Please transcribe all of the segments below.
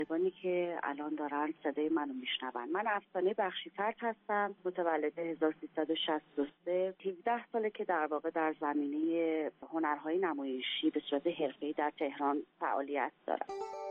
شنوندگانی که الان دارن صدای منو میشنون. من افسانه بخشی‌فرد هستم، متولد 1363. 17 ساله که در واقع در زمینه هنرهای نمایشی به صورت حرفه‌ای در تهران فعالیت دارم.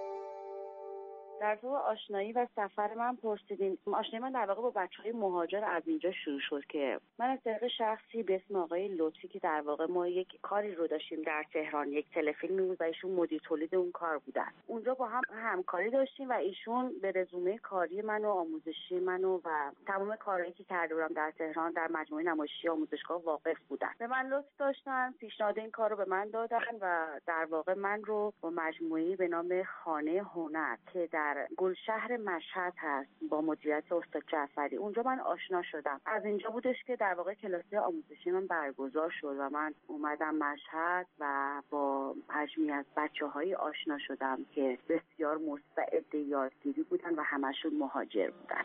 در تو آشنایی و سفر من پرسیدین. آشنایی من در واقع با بچهای مهاجر از اینجا شروع شد که من از طریق شخصی به اسم آقای لطفی که در واقع ما یک کاری رو داشتیم در تهران، یک تلفیلمی بود و ایشون مدیر تولید اون کار بودن. اونجا با هم همکاری داشتیم و ایشون به رزومه کاری من و آموزشی من و تمام کارهایی که کرده بودم در تهران در مجموعه نمایشی آموزشگاه واقف بودن. به من لطف داشتن، پیشنهاد این کار رو به من دادن و در واقع من رو با مجموعه‌ای به نام خانه هنر که در گلشهر مشهد هست با مدیریت استاد جعفری، اونجا من آشنا شدم. از اینجا بودش که در واقع کلاس آموزشی من برگزار شد و من اومدم مشهد و با حجمی از بچه‌های آشنا شدم که بسیار مستعد یادگیری بودن و همشون مهاجر بودن.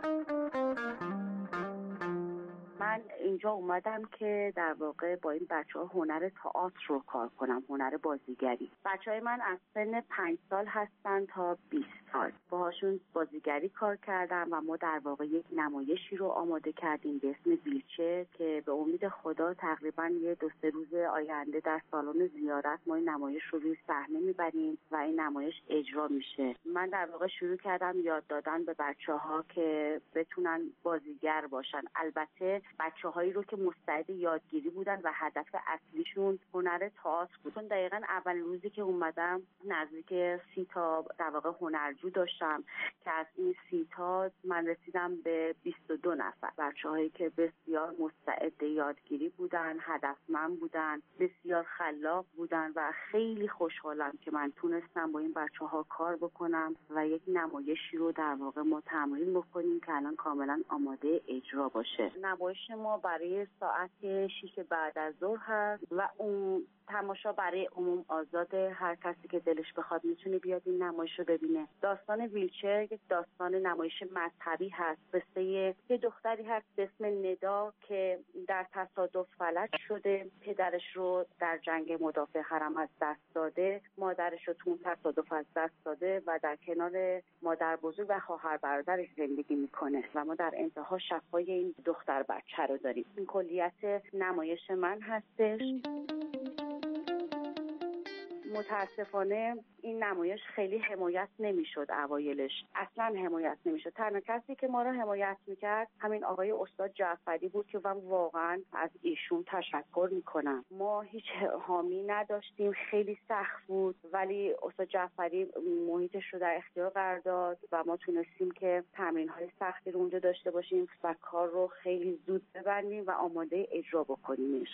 من اینجا اومدم که در واقع با این بچه‌ها هنر تئاتر رو کار کنم، هنر بازیگری. بچه‌های من از سن 5 سال هستن تا 20 سال. باهاشون بازیگری کار کردم و ما در واقع یک نمایشی رو آماده کردیم به اسم ویلچر که به امید خدا تقریباً یه 2-3 روز آینده در سالن زیارت ما این نمایش رو روی صحنه میبریم و این نمایش اجرا میشه. من در واقع شروع کردم یاد دادن به بچه‌ها که بتونن بازیگر باشن. البته بچه‌هایی رو که مستعد یادگیری بودن و هدف اصلیشون هنر تئاتر بود. چون دقیقاً اول روزی که اومدم نزدیک 30 تا در واقع هنرجو داشتم که از این 30 تا من رسیدم به 22 نفر. بچه‌هایی که بسیار مستعد یادگیری بودن، هدفمند بودن، بسیار خلاق بودن و خیلی خوشحالم که من تونستم با این بچه‌ها کار بکنم و یک نمایشی رو در واقع ما تمرین بکنیم که الان کاملاً آماده اجرا باشه. نمایش ما برای ساعت 6 بعد از ظهر هست و اون تماشا برای عموم آزاده. هر کسی که دلش بخواد میتونه بیاد این نمایش رو ببینه. داستان ویلچر یک داستان نمایش مذهبی هست. قصه یه دختری هست به اسم ندا که در تصادف فلج شده. پدرش رو در جنگ مدافع حرم از دست داده، مادرش رو تو اون تصادف از دست داده و در کنار مادر بزرگ و خواهر برادرش زندگی میکنه و ما در انتها شفای این دختر بچه رو داریم. این کلیت نمایش من هستش. متاسفانه این نمایش خیلی حمایت نمیشد. اوایلش اصلا حمایت نمیشد. تنها کسی که ما رو حمایت میکرد همین آقای استاد جعفری بود که من واقعا از ایشون تشکر میکنم. ما هیچ حامی نداشتیم، خیلی سخت بود، ولی استاد جعفری محیطش رو در اختیار قرار داد و ما تونستیم که تمرین‌های سختی رو اونجا داشته باشیم و کار رو خیلی زود ببندیم و آماده اجرا بکنیمش.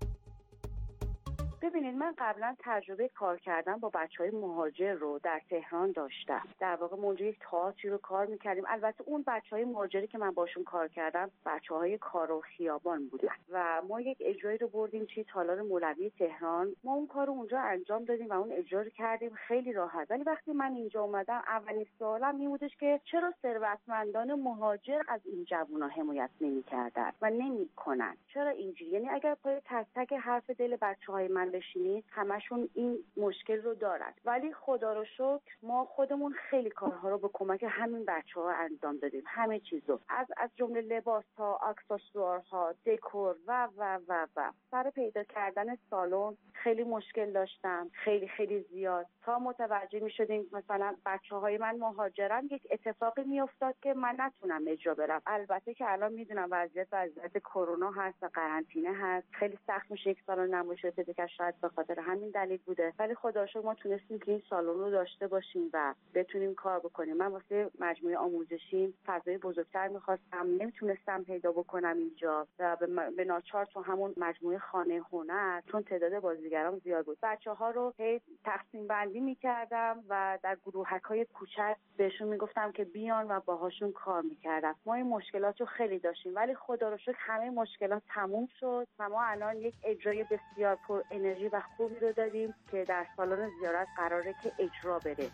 ببینید، من قبلا تجربه کار کردن با بچهای مهاجر رو در تهران داشتم. در واقع ما اونجا یک تئاتری رو کار میکردیم. البته اون بچهای مهاجری که من باشون کار کردم بچهای کار و خیابان بودن و ما یک اجرایی رو بردیم توی تالار مولوی تهران. ما اون کار رو اونجا انجام دادیم و اون اجرا رو کردیم خیلی راحت. ولی وقتی من اینجا اومدم اولین سوالم این بودش که چرا ثروتمندان مهاجر از این جوونا حمایت نمی‌کردن و نمی‌کنن؟ چرا اینجوری؟ یعنی اگر پای تک تک حرف دل بچهای من بشینید همشون این مشکل رو دارن. ولی خدا رو شکر ما خودمون خیلی کارها رو به کمک همین بچه‌ها انجام دادیم. همه چیزو از جمله لباس‌ها، اکسسوارها، دکور و سر پیدا کردن سالن خیلی مشکل داشتم، خیلی زیاد، تا متوجه می‌شدیم مثلا بچه‌های من مهاجرن یک اتفاقی میافتاد که من نتونم اجرا برم. البته که الان میدونم وضعیت کرونا هست و قرنطینه هست، خیلی سخت میشه یک سالن نمایش پیدا کردن، شاید به خاطر همین دلیل بوده. ولی خدا رو شکر ما تونستیم که این سالن رو داشته باشیم و بتونیم کار بکنیم. من واسه مجموعه آموزشی فضای بزرگتر می‌خواستم، نمیتونستم پیدا بکنم اینجا و به ناچار تو همون مجموعه خانه هنر، چون تعداد بازیگران زیاد بود، بچه‌ها رو تقسیم بندی می‌کردم و در گروهک‌های کوچک بهشون میگفتم که بیان و باهاشون کار می‌کردم. ما این مشکلات رو خیلی داشتیم ولی خدا رو شکر همه مشکلات تموم شد و ما الان یک اجرای بسیار پر انرژی و خوبی رو داریم که در سالن زیارت قراره که اجرا بره.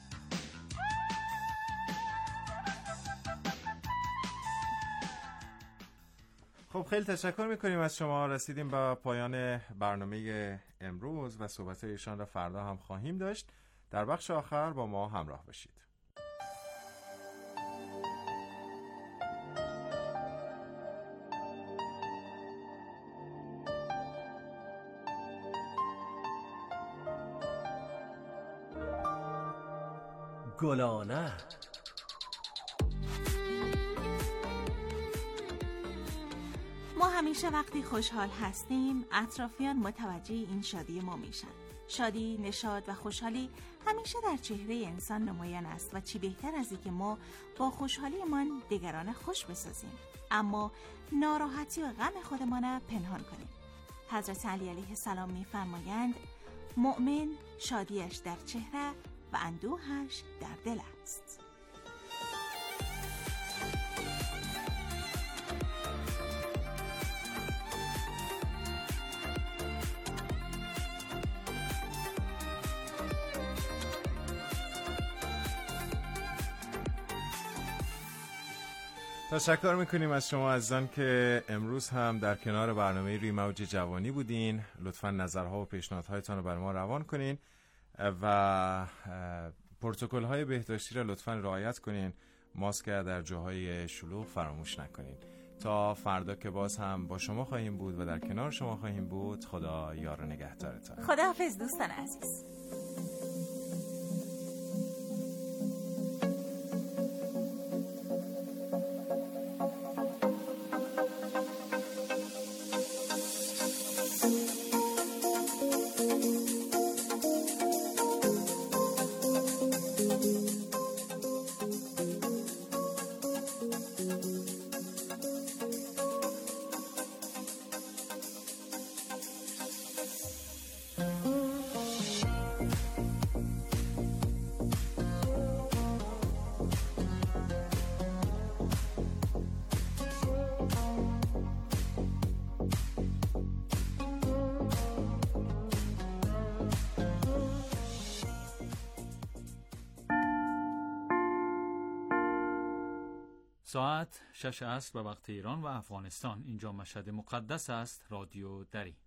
خب خیلی تشکر میکنیم از شما. رسیدیم به پایان برنامه امروز و صحبت ایشان را فردا هم خواهیم داشت. در بخش آخر با ما همراه باشید. گلانه. ما همیشه وقتی خوشحال هستیم اطرافیان متوجه این شادی ما میشن. شادی، نشاط و خوشحالی همیشه در چهره انسان نمایان است و چی بهتر از اینکه ما با خوشحالیمان دیگران خوش بسازیم، اما ناراحتی و غم خودمان پنهان کنیم. حضرت علی علیه السلام می‌فرمایند مؤمن شادیش در چهره و اندوهش در دل است. تشکر میکنیم از شما عزیزان که امروز هم در کنار برنامه روی موج جوانی بودین. لطفا نظرها و پیشنهادهایتان رو بر ما روان کنین و پروتکل‌های بهداشتی را لطفا رعایت کنین. ماسک در جاهای شلوغ فراموش نکنین. تا فردا که باز هم با شما خواهیم بود و در کنار شما خواهیم بود. خدا یار و نگهدارتان. خداحافظ دوستان عزیز. ساعت 6 است به وقت ایران و افغانستان. اینجا مشهد مقدس است. رادیو دری.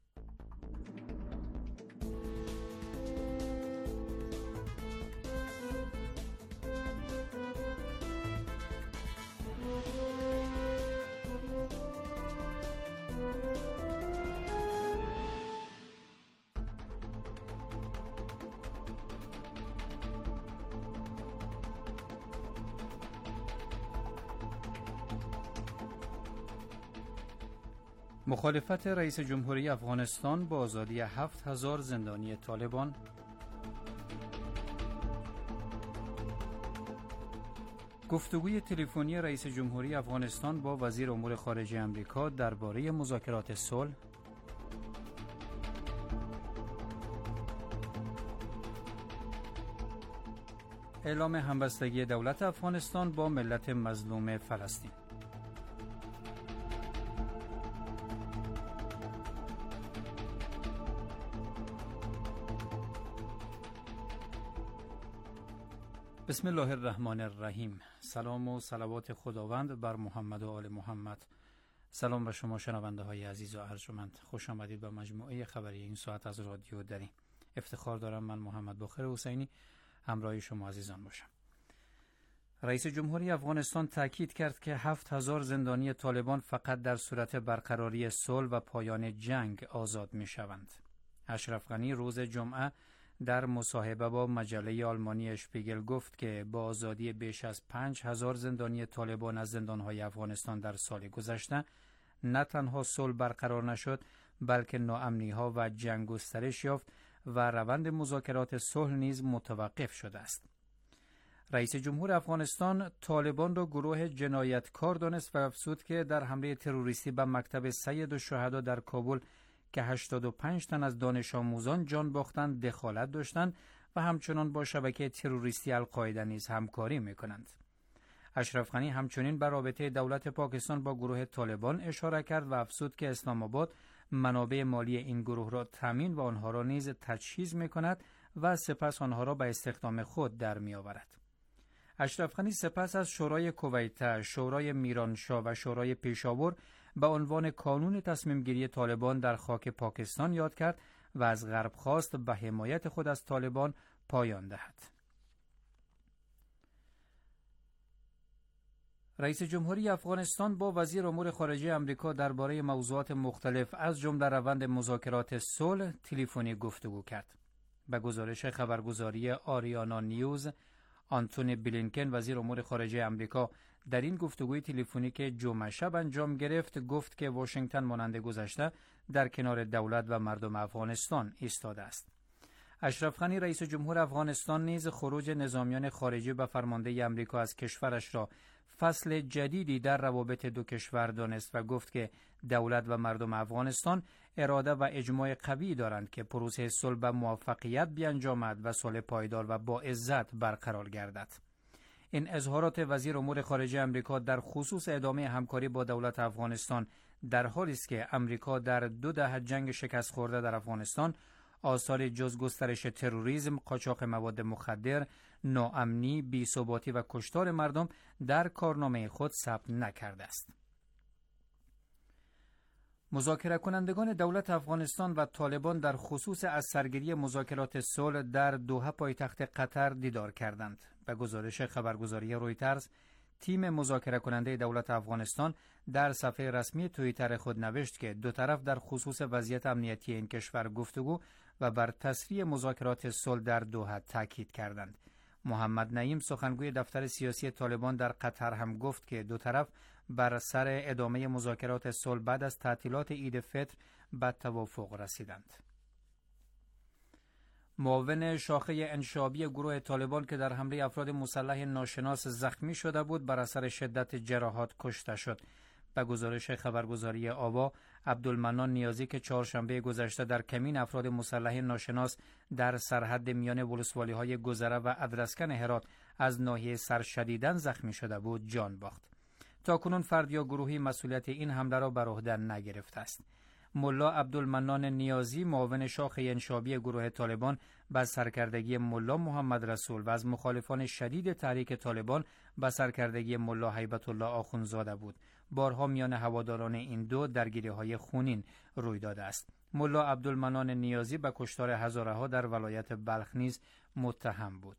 مخالفت رئیس جمهوری افغانستان با آزادی 7000 زندانی طالبان. گفتگوی تلفنی رئیس جمهوری افغانستان با وزیر امور خارجه آمریکا درباره مذاکرات صلح. اعلام همبستگی دولت افغانستان با ملت مظلوم فلسطین. بسم الله الرحمن الرحیم. سلام و صلوات خداوند بر محمد و آل محمد. سلام به شما شنونده های عزیز و ارجمند. خوش آمدید به مجموعه خبری این ساعت از رادیو دری. افتخار دارم من محمد باقر حسینی همراه شما عزیزان باشم. رئیس جمهوری افغانستان تاکید کرد که 7000 زندانی طالبان فقط در صورت برقراری صلح و پایان جنگ آزاد می شوند. اشرف غنی روز جمعه در مصاحبه با مجله آلمانی اشپیگل گفت که با آزادی بیش از 5000 زندانی طالبان از زندانهای افغانستان در سال گذشته نه تنها صلح برقرار نشد بلکه ناامنی‌ها و جنگ گسترش یافت و روند مذاکرات صلح نیز متوقف شده است. رئیس جمهور افغانستان طالبان را گروه جنایتکار دانست و افزود که در حمله تروریستی به مکتب سید الشهدا در کابل که 85 تن از دانش آموزان جان باختند دخالت داشتند و همچنان با شبکه تروریستی القاعده نیز همکاری می‌کنند. اشرف غنی همچنین بر رابطه دولت پاکستان با گروه طالبان اشاره کرد و افزود که اسلام آباد منابع مالی این گروه را تامین و آنها را نیز تجهیز می‌کند و سپس آنها را به استخدام خود در می‌آورد. اشرف غنی سپس از شورای کویت، شورای میرانشاه و شورای پیشاور به عنوان کانون تصمیم گیری طالبان در خاک پاکستان یاد کرد و از غرب خواست به حمایت خود از طالبان پایان دهد. رئیس جمهوری افغانستان با وزیر امور خارجه آمریکا درباره موضوعات مختلف از جمله روند مذاکرات صلح تلفنی گفتگو کرد. به گزارش خبرگزاری آریانا نیوز، آنتونی بلینکن وزیر امور خارجه آمریکا در این گفتگوی تلفنی که جمعه شب انجام گرفت گفت که واشنگتن مانند گذشته در کنار دولت و مردم افغانستان ایستاده است. اشرف غنی رئیس جمهور افغانستان نیز خروج نظامیان خارجی به فرمانده آمریکا از کشورش را فصل جدیدی در روابط دو کشور دانست و گفت که دولت و مردم افغانستان اراده و اجماع قوی دارند که پروسه صلح به موفقیت بیانجامد و صلح پایدار و با عزت برقرار گردد. این اظهارات وزیر امور خارجه آمریکا در خصوص ادامه همکاری با دولت افغانستان در حالی است که آمریکا در 2 دهه جنگ شکست خورده در افغانستان آثار جز گسترش تروریسم، قاچاق مواد مخدر، ناامنی، بی‌ثباتی و کشتار مردم در کارنامه خود ثبت نکرده است. مذاکره کنندگان دولت افغانستان و طالبان در خصوص از سرگیری مذاکرات صلح در دوحه پایتخت قطر دیدار کردند. به گزارش خبرگزاری رویترز، تیم مذاکره کننده دولت افغانستان در صفحه رسمی توییتر خود نوشت که دو طرف در خصوص وضعیت امنیتی این کشور گفتگو و بر تسریع مذاکرات صلح در دوحه تاکید کردند. محمد نعیم سخنگوی دفتر سیاسی طالبان در قطر هم گفت که دو طرف بر سر ادامه مذاکرات صلح بعد از تعطیلات عید فطر به توافق رسیدند. معاون شاخه انشابی گروه طالبان که در حمله افراد مسلح ناشناس زخمی شده بود بر اثر شدت جراحات کشته شد. به گزارش خبرگزاری آوا، عبدالمنان نیازی که چهارشنبه گذشته در کمین افراد مسلح ناشناس در سرحد میان ولسوالی‌های گذره و ادرسکن هرات از ناحیه سر شدیداً زخمی شده بود جان باخت. تاکنون فرد یا گروهی مسئولیت این حمله را بر عهده نگرفته است. ملا عبدالمنان نیازی معاون شاخه انشابی گروه طالبان با سرکردگی ملا محمد رسول و از مخالفان شدید تحریک طالبان با سرکردگی ملا هیبت الله آخونزاده بود. بارها میان هواداران این دو درگیری‌های خونین روی داده است. ملا عبدالمنان نیازی به کشتار هزاره‌ها در ولایت بلخ نیز متهم بود.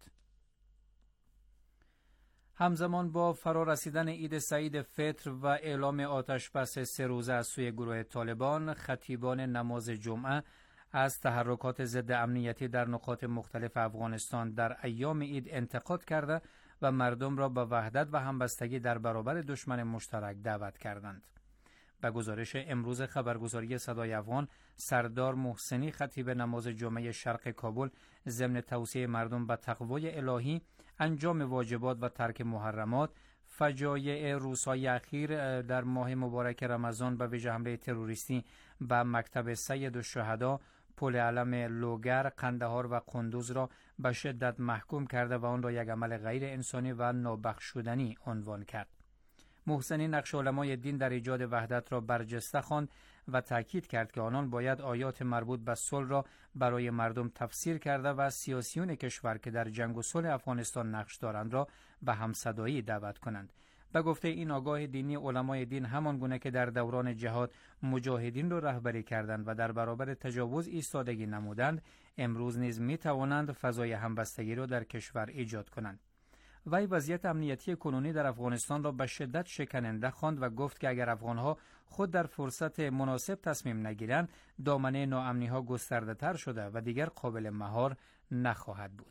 همزمان با فرارسیدن عید سعید فطر و اعلام آتش بس 3 روزه از سوی گروه طالبان، خطیبان نماز جمعه از تحرکات ضد امنیتی در نقاط مختلف افغانستان در ایام عید انتقاد کرده و مردم را به وحدت و همبستگی در برابر دشمن مشترک دعوت کردند. به گزارش امروز خبرگزاری صدای افغان، سردار محسنی خطیب نماز جمعه شرق کابل ضمن توصیه مردم به تقوای الهی، انجام واجبات و ترک محرمات، فجایع روزهای اخیر در ماه مبارک رمضان به ویژه حمله تروریستی به مکتب سید الشهدا، پل علم لوگر، قندهار و قندوز را به شدت محکوم کرده و آن را یک عمل غیر انسانی و نابخشودنی عنوان کرد. محسنی نقش علمای دین در ایجاد وحدت را برجسته خواند و تاکید کرد که آنان باید آیات مربوط به صلح را برای مردم تفسیر کرده و سیاسیون کشور که در جنگ و صلح افغانستان نقش دارند را به همصدایی دعوت کنند. به گفته این آگاه دینی، علمای دین همان گونه که در دوران جهاد مجاهدین را رهبری کردند و در برابر تجاوز ایستادگی نمودند، امروز نیز می توانند فضای همبستگی را در کشور ایجاد کنند. وی وضعیت امنیتی کنونی در افغانستان را به شدت شکننده خواند و گفت که اگر افغانها خود در فرصت مناسب تصمیم نگیرند، دامنه ناامنی‌ها گسترده تر شده و دیگر قابل مهار نخواهد بود.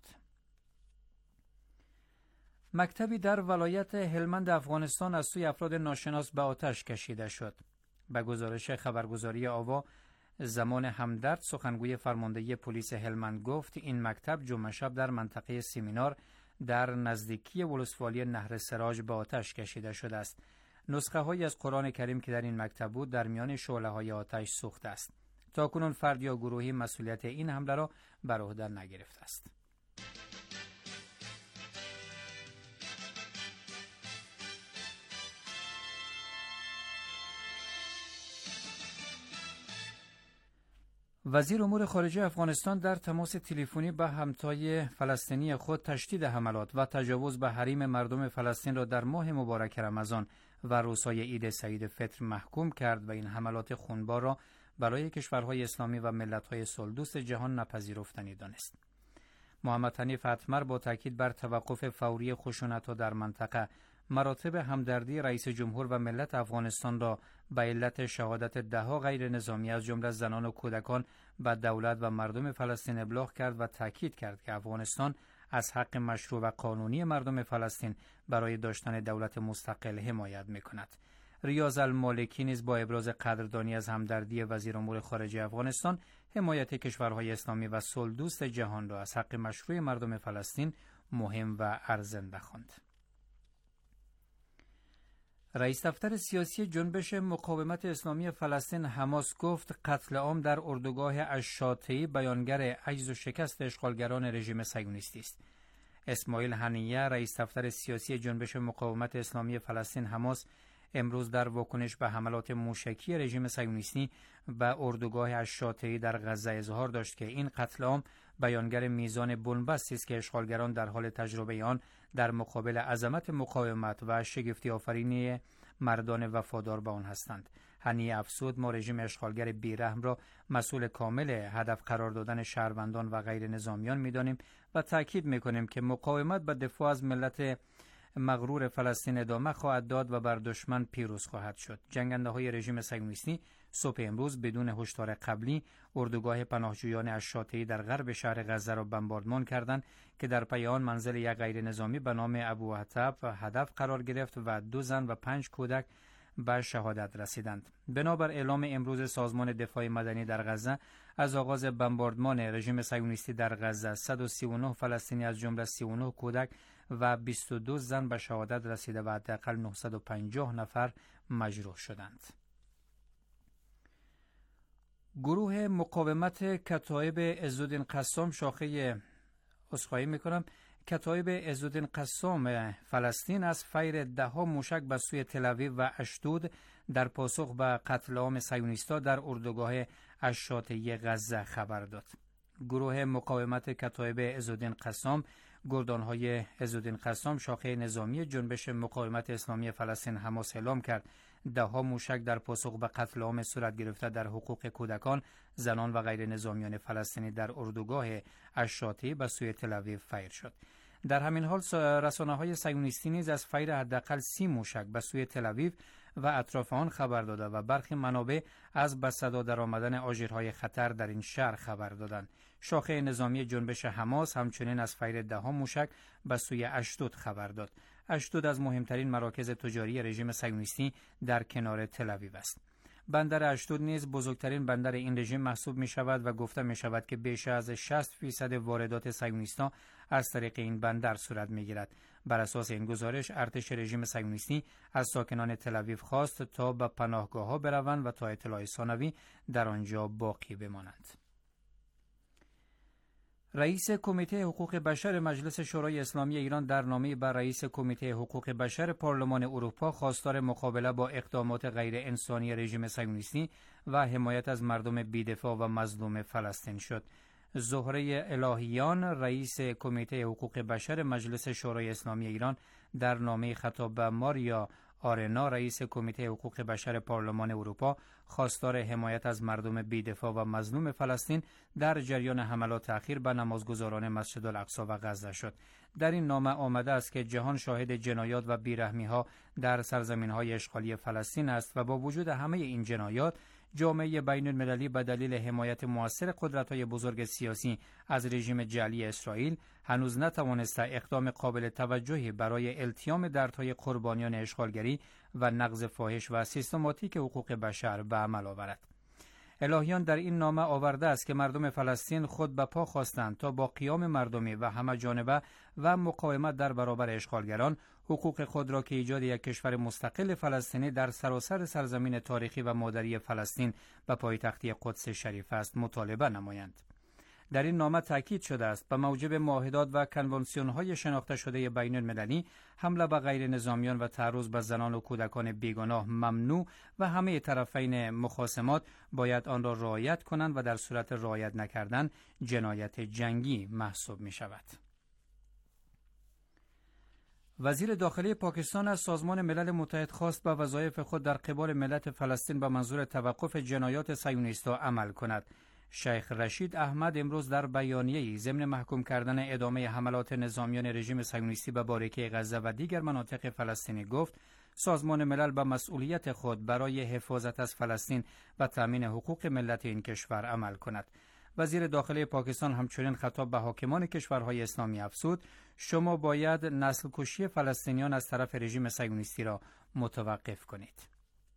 مکتبی در ولایت هلمند افغانستان از سوی افراد ناشناس به آتش کشیده شد. به گزارش خبرگزاری آوا، زمان همدرد سخنگوی فرماندهی پلیس هلمند گفت این مکتب جمعه شب در منطقه سیمینار در نزدیکی ولسوالی نهر سراج به آتش کشیده شده است. نسخه هایی از قرآن کریم که در این مکتب بود در میان شعله های آتش سوخته است. تاکنون فرد یا گروهی مسئولیت این حمله را بر عهده نگرفته است. وزیر امور خارجه افغانستان در تماس تلفنی با همتای فلسطینی خود تشدید حملات و تجاوز به حریم مردم فلسطین را در ماه مبارک رمضان و روزهای عید سعید فطر محکوم کرد و این حملات خونبار را برای کشورهای اسلامی و ملت‌های صلح‌دوست جهان نپذیرفتنی دانست. محمد حنیف اتمر با تاکید بر توقف فوری خشونت‌ها در منطقه، مراتب همدردی رئیس جمهور و ملت افغانستان را به علت شهادت ده‌ها غیر نظامی از جمله زنان و کودکان به دولت و مردم فلسطین ابلاغ کرد و تاکید کرد که افغانستان از حق مشروع و قانونی مردم فلسطین برای داشتن دولت مستقل حمایت می‌کند. ریاض المالکی نیز با ابراز قدردانی از همدردی وزیر امور خارجه افغانستان، حمایت کشورهای اسلامی و صلح‌دوست جهان را از حق مشروع مردم فلسطین مهم و ارزنده خواند. رئیس دفتر سیاسی جنبش مقاومت اسلامی فلسطین حماس گفت قتل عام در اردوگاه الشاطئی بیانگر عجز و شکست اشغالگران رژیم صهیونیستی است. اسماعیل هنیه رئیس دفتر سیاسی جنبش مقاومت اسلامی فلسطین حماس امروز در واکنش به حملات موشکی رژیم صهیونیستی به اردوگاه الشاطئی در غزه اظهار داشت که این قتل عام بیانگر میزان بنبستی است که اشغالگران در حال تجربه آن در مقابل عظمت مقاومت و شگفتی آفرینی مردان وفادار به آن هستند. هنیه افزود ما رژیم اشغالگر بیرحم را مسئول کامل هدف قرار دادن شهروندان و غیر نظامیان می‌دانیم و تاکید می‌کنیم که مقاومت به دفاع از ملت مغرور فلسطین ادامه خواهد داد و بر دشمن پیروز خواهد شد. جنگنده‌های رژیم صهیونیستی صبح امروز بدون هشدار قبلی اردوگاه پناهجویان الشاطئی در غرب شهر غزه را بمباردمان کردند که در پی آن منزل یک غیر نظامی به نام ابو عتب هدف قرار گرفت و 2 زن و 5 کودک به شهادت رسیدند. بنابر اعلام امروز سازمان دفاع مدنی در غزه، از آغاز بمباردمان رژیم صهیونیستی در غزه 139 فلسطینی از جمله 39 کودک و 22 زن به شهادت رسیده و حداقل 950 نفر مجروح شدند. گروه مقاومت کتایب عزالدین قسام کتایب عزالدین قسام فلسطین از فیر 10 موشک به سوی تل‌آویو و اشدود در پاسخ به قتل عام صهیونیست‌ها در اردوگاه الشاطئی غزه خبر داد. گروه مقاومت کتایب عزالدین قسام، گردانهای عزالدین قسام شاخه نظامی جنبش مقاومت اسلامی فلسطین حماس اعلام کرد 10 موشک در پاسخ به قتل عام صورت گرفته در حقوق کودکان، زنان و غیر نظامیان فلسطینی در اردوگاه الشاطئی به سوی تل‌آویو فیر شد. در همین حال رسانه‌های صهیونیستی نیز از فیر حداقل 30 موشک به سوی تل‌آویو و اطراف آن خبر داده و برخی منابع از به صدا درآمدن آژیرهای خطر در این شهر خبر دادند. شاخه نظامی جنبش حماس همچنین از فیر 10 موشک به سوی اشدود خبر داد. اشدود از مهمترین مراکز تجاری رژیم صهیونیستی در کنار تل‌آویو است. بندر اشدود نیز بزرگترین بندر این رژیم محسوب می شود و گفته می شود که بیش از 60% واردات صهیونیست‌ها از طریق این بندر صورت می گیرد. بر اساس این گزارش ارتش رژیم صهیونیستی از ساکنان تل‌آویو خواست تا به پناهگاه‌ها بروند و تا اطلاع ثانوی در آنجا باقی بمانند. رئیس کمیته حقوق بشر مجلس شورای اسلامی ایران در نامه‌ای بر رئیس کمیته حقوق بشر پارلمان اروپا خواستار مقابله با اقدامات غیر انسانی رژیم صهیونیستی و حمایت از مردم بی‌دفاع و مظلوم فلسطین شد. زهره الهیان رئیس کمیته حقوق بشر مجلس شورای اسلامی ایران در نامه خطاب به ماریا آرنا رئیس کمیته حقوق بشر پارلمان اروپا خواستار حمایت از مردم بی‌دفاع و مظلوم فلسطین در جریان حملات اخیر به نمازگزاران مسجد الاقصی و غزه شد. در این نامه آمده است که جهان شاهد جنایات و بیرحمی‌ها در سرزمین‌های اشغالی فلسطین است و با وجود همه این جنایات جامعه بین‌المللی به دلیل حمایت مؤثر قدرت‌های بزرگ سیاسی از رژیم جعلی اسرائیل هنوز نتوانسته اقدام قابل توجهی برای التیام دردهای قربانیان اشغالگری و نقض فاحش و سیستماتیک حقوق بشر به عمل آورد. الهیان در این نامه آورده است که مردم فلسطین خود به پا خواستند تا با قیام مردمی و همه جانبه و مقاومت در برابر اشغالگران حقوق خود را که ایجاد یک کشور مستقل فلسطینی در سراسر سرزمین تاریخی و مادری فلسطین و پایتختی قدس شریف است مطالبه نمایند. در این نامه تاکید شده است به موجب معاهدات و کنوانسیون‌های شناخته شده بین المللی حمله به غیر نظامیان و تعرض به زنان و کودکان بیگناه ممنوع و همه طرفین مخاصمات باید آن را رعایت کنند و در صورت رعایت نکردن جنایت جنگی محسوب می شود. وزیر داخلی پاکستان از سازمان ملل متحد خواست به وظایف خود در قبال ملت فلسطین به منظور توقف جنایات صهیونیست‌ها عمل کند. شیخ رشید احمد امروز در بیانیه‌ای ضمن محکوم کردن ادامه حملات نظامیان رژیم صهیونیستی به باریکه غزه و دیگر مناطق فلسطینی گفت سازمان ملل به مسئولیت خود برای حفاظت از فلسطین و تامین حقوق ملت این کشور عمل کند. وزیر داخلی پاکستان همچنین خطاب به حاکمان کشورهای اسلامی افزود شما باید نسل کشی فلسطینیان از طرف رژیم صهیونیستی را متوقف کنید.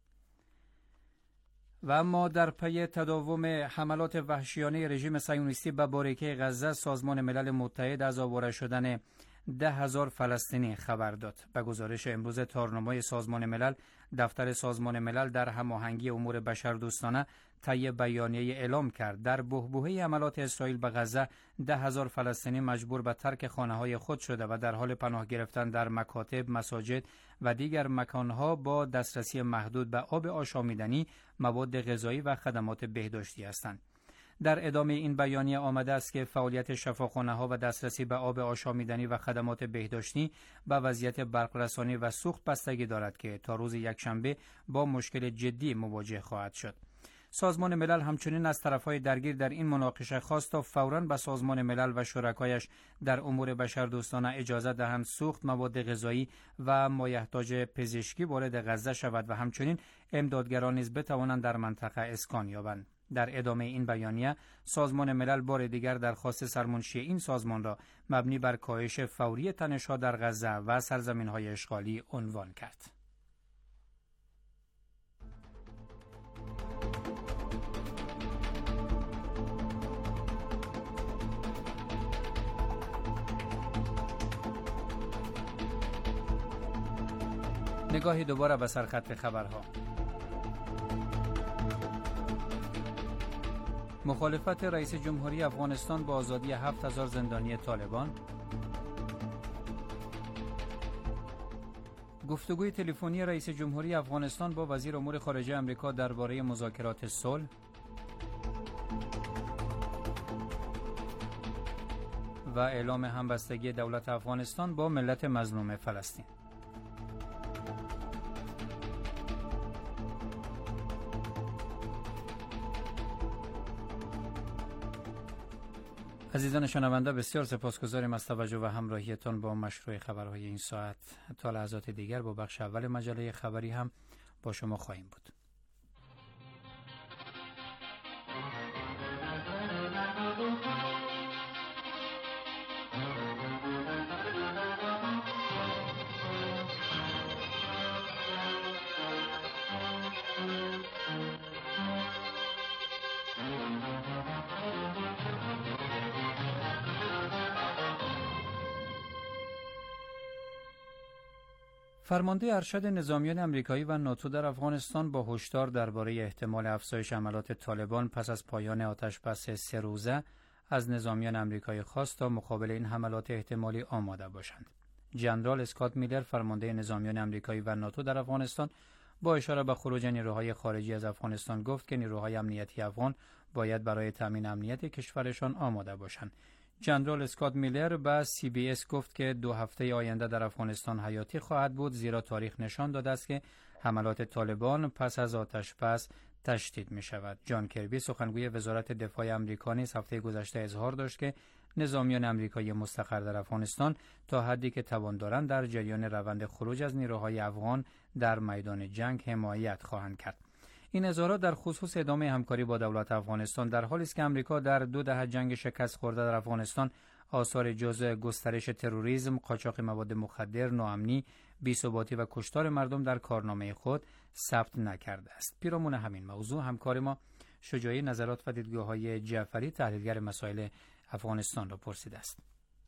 و اما در پی تداوم حملات وحشیانه رژیم صهیونیستی به باریکه غزه، سازمان ملل متحد از آواره شدن 10,000 فلسطینی خبر داد. به گزارش امروز تارنمای سازمان ملل، دفتر سازمان ملل در هماهنگی امور بشردوستانه طی بیانیه اعلام کرد در بحبوحه حملات اسرائیل به غزه 10,000 فلسطینی مجبور به ترک خانه‌های خود شده و در حال پناه گرفتن در مکاتب، مساجد و دیگر مکانها با دسترسی محدود به آب آشامیدنی، مواد غذایی و خدمات بهداشتی هستند. در ادامه این بیانیه آمده است که فعالیت شفاخانه‌ها و دسترسی به آب آشامیدنی و خدمات بهداشتی به وضعیت برقرسانی و سوخت بستگی دارد که تا روز یکشنبه با مشکل جدی مواجه خواهد شد. سازمان ملل همچنین از طرف‌های درگیر در این مناقشه خواست تا فوراً به سازمان ملل و شرکایش در امور بشردوستانه اجازه دهند سوخت مواد غذایی و مایحتاج پزشکی وارد غزه شود و همچنین امدادگران نیز بتوانند در منطقه اسکان یابند. در ادامه این بیانیه سازمان ملل بار دیگر درخواست سرمنشی این سازمان را مبنی بر کاهش فوری تنش‌ها در غزه و سرزمین‌های اشغالی عنوان کرد. نگاهی دوباره به سرخط خبرها. مخالفت رئیس جمهوری افغانستان با آزادی 7,000 زندانی طالبان. گفتگوی تلفنی رئیس جمهوری افغانستان با وزیر امور خارجه آمریکا درباره مذاکرات صلح. و اعلام همبستگی دولت افغانستان با ملت مظلوم فلسطین. عزیزان شنونده، بسیار سپاسگزاریم از توجه و همراهیتان با مشروع خبرهای این ساعت. تا لحظات دیگر با بخش اول مجله خبری هم با شما خواهیم بود. فرمانده ارشد نظامیان آمریکایی و ناتو در افغانستان با هشدار درباره احتمال افزایش حملات طالبان پس از پایان آتشبس 3 روزه از نظامیان آمریکایی خواست تا مقابل این حملات احتمالی آماده باشند. ژنرال اسکات میلر، فرمانده نظامیان آمریکایی و ناتو در افغانستان، با اشاره به خروج نیروهای خارجی از افغانستان گفت که نیروهای امنیتی افغان باید برای تامین امنیت کشورشان آماده باشند. ژنرال اسکات میلر به CBS گفت که 2 هفته آینده در افغانستان حیاتی خواهد بود، زیرا تاریخ نشان داده است که حملات طالبان پس از آتشبس تشدید می شود. جان کربی، سخنگوی وزارت دفاع آمریکا، نیز هفته گذشته اظهار داشت که نظامیان آمریکایی مستقر در افغانستان تا حدی که توان دارند در جریان روند خروج از نیروهای افغان در میدان جنگ حمایت خواهند کرد. این اظهارات در خصوص ادامه همکاری با دولت افغانستان در حالی است که آمریکا در 2 دهه جنگ شکست خورده در افغانستان آثار جز گسترش تروریسم، قاچاق مواد مخدر، ناامنی، بی‌ثباتی و کشتار مردم در کارنامه خود ثبت نکرده است. پیرامون همین موضوع همکار ما شجاعی نظرات و دیدگاه‌های جعفری، تحلیلگر مسائل افغانستان را پرسیده است.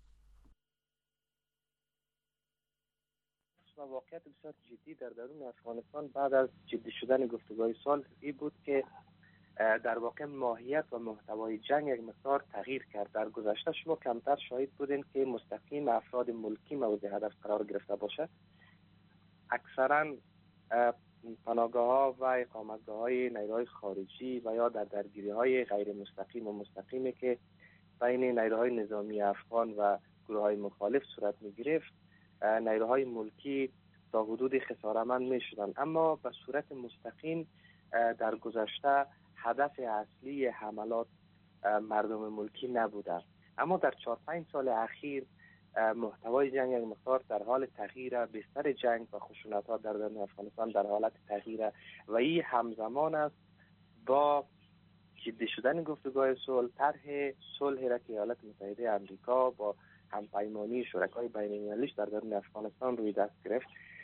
واقعیت بسیار جدی در درون افغانستان بعد از جدی شدن گفتگوهای صلح این بود که در واقع ماهیت و محتوای جنگ یک مقدار تغییر کرد. در گذشته شما کمتر شاهد بودین که مستقیم افراد ملکی مورد هدف قرار گرفته باشد. اکثرا پناهگاه‌ها و اقامتگاه‌های نیروهای خارجی و یا در درگیری‌های غیر مستقیم و مستقیمی که بین نیروهای نظامی افغان و گروه‌های مخالف صورت می‌گرفت، نیروهای ملکی تا حدود خسارتمند می‌شدند. اما به صورت مستقیم در گذشته هدف اصلی حملات مردم ملکی نبوده. اما در 4-5 سال اخیر محتوای جنگ یک مقدار در حال تغییر، بستر جنگ و خشونت‌ها در درون افغانستان در حالت تغییر و این همزمان است با جدی شدن گفتگوهای صلح، طرح صلح را که ایالات متحده آمریکا با همپیمانی شرکای بین‌المللیش در درون افغانستان روی دست گرفت.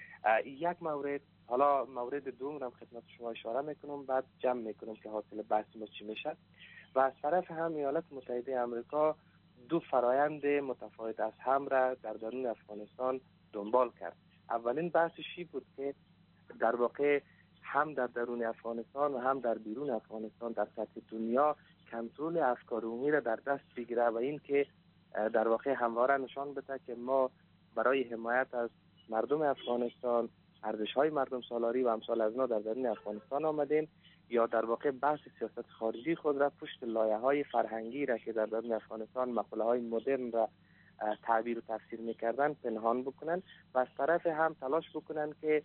یک مورد، حالا مورد دوم را خدمت شما اشاره میکنم، بعد جمع میکنم که حاصل بحث ما چی میشه. و از طرف هم ایالات متحده آمریکا دو فرایند متفاوت از هم را در درون افغانستان دنبال کرد. اولین بحثش بود که در واقع هم در درون افغانستان و هم در بیرون افغانستان در سطح دنیا کنترل افکار عمومی را در دست بگیره و این که در واقع همواره نشان بده که ما برای حمایت از مردم افغانستان، ارزش‌های مردم سالاری و امثال از اینا در درون افغانستان آمدیم، یا در واقع بحث سیاست خارجی خود را پشت لایه‌های فرهنگی را که در درون افغانستان مقوله‌های مدرن را تعبیر و تفسیر می‌کردن پنهان بکنن و از طرف هم تلاش بکنن که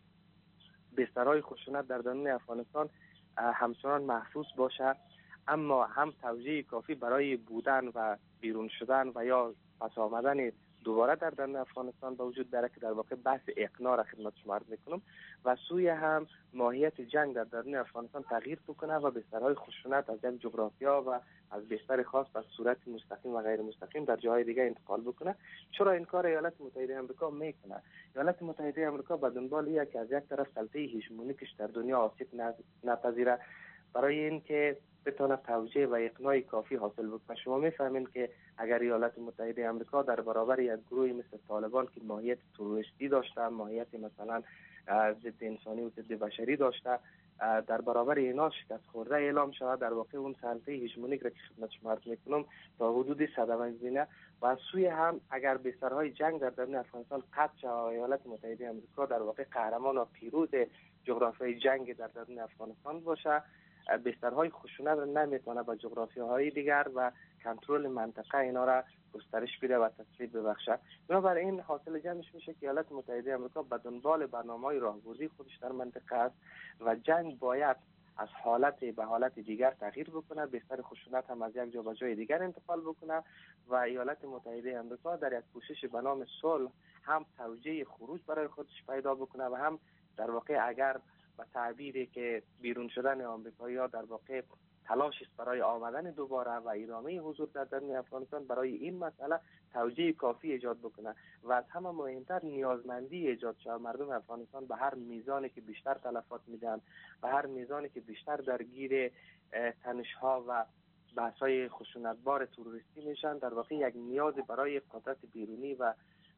بسترهای خشونت در درون افغانستان همچنان محفوظ باشه، اما هم توجیه کافی برای بودن و بیرون شدن و یا پس آمدن دوباره در درون افغانستان به وجود داره که در واقع بحث اقناع را خدمت شما عرض میکنم، و سوی هم ماهیت جنگ در درون افغانستان تغییر بکنه و بسترهای خشونت از یک جغرافیا و از بستر خاص به صورت مستقیم و غیر مستقیم در جاهای دیگه انتقال بکنه. چرا این کار ایالات متحده آمریکا میکنه؟ ایالات متحده آمریکا به دنبال اینه که از یک طرف سلطه هژمونیکش در دنیا آسیب نپذیره، برای اینکه بتونه توجیه و اقناع کافی حاصل بکنه. شما میفهمین که اگر ایالات متحده آمریکا در برابر یک گروهی مثل طالبان که ماهیت تروریستی داشته، ماهیت مثلا ضد انسانی و ضد بشری داشته، در برابر اینا شکست خورده اعلام شود، در واقع اون سلطه هژمونیک را که خدمت شما عرض میکنم تا حدود صدمه می‌بینه. و از سوی هم اگر بسترهای جنگ در درون افغانستان قطع شود، ایالات متحده آمریکا در واقع قهرمان و پیروز جغرافیای جنگ در درون افغانستان باشه، بسترهای خشونت را نمیتونه با جغرافیاهای دیگر و کنترل منطقه اینا را گسترش بده و تسریع ببخشه. بنابراین حاصل جمعش میشه که ایالات متحده آمریکا به دنبال برنامه‌های راهبردی خودش در منطقه است و جنگ باید از حالت به حالت دیگر تغییر بکنه، بستر خشونت هم از یک جا به جای دیگر انتقال بکنه و ایالات متحده آمریکا در یک کوشش به نام صلح هم توجیه خروج برای خودش پیدا بکنه و هم در واقع اگر به تعبیری که بیرون شدن آمریکایی‌ها در واقع تلاش است برای آمدن دوباره و ادامه حضور در درون افغانستان، برای این مسئله توجیه کافی ایجاد بکنه و از همه مهمتر نیازمندی ایجاد شود. مردم افغانستان به هر میزانی که بیشتر تلفات میدن، به هر میزانی که بیشتر درگیر تنش‌ها و بحث‌های خشونتبار تروریستی میشن، در واقع یک نیاز برای قدرت بیرونی و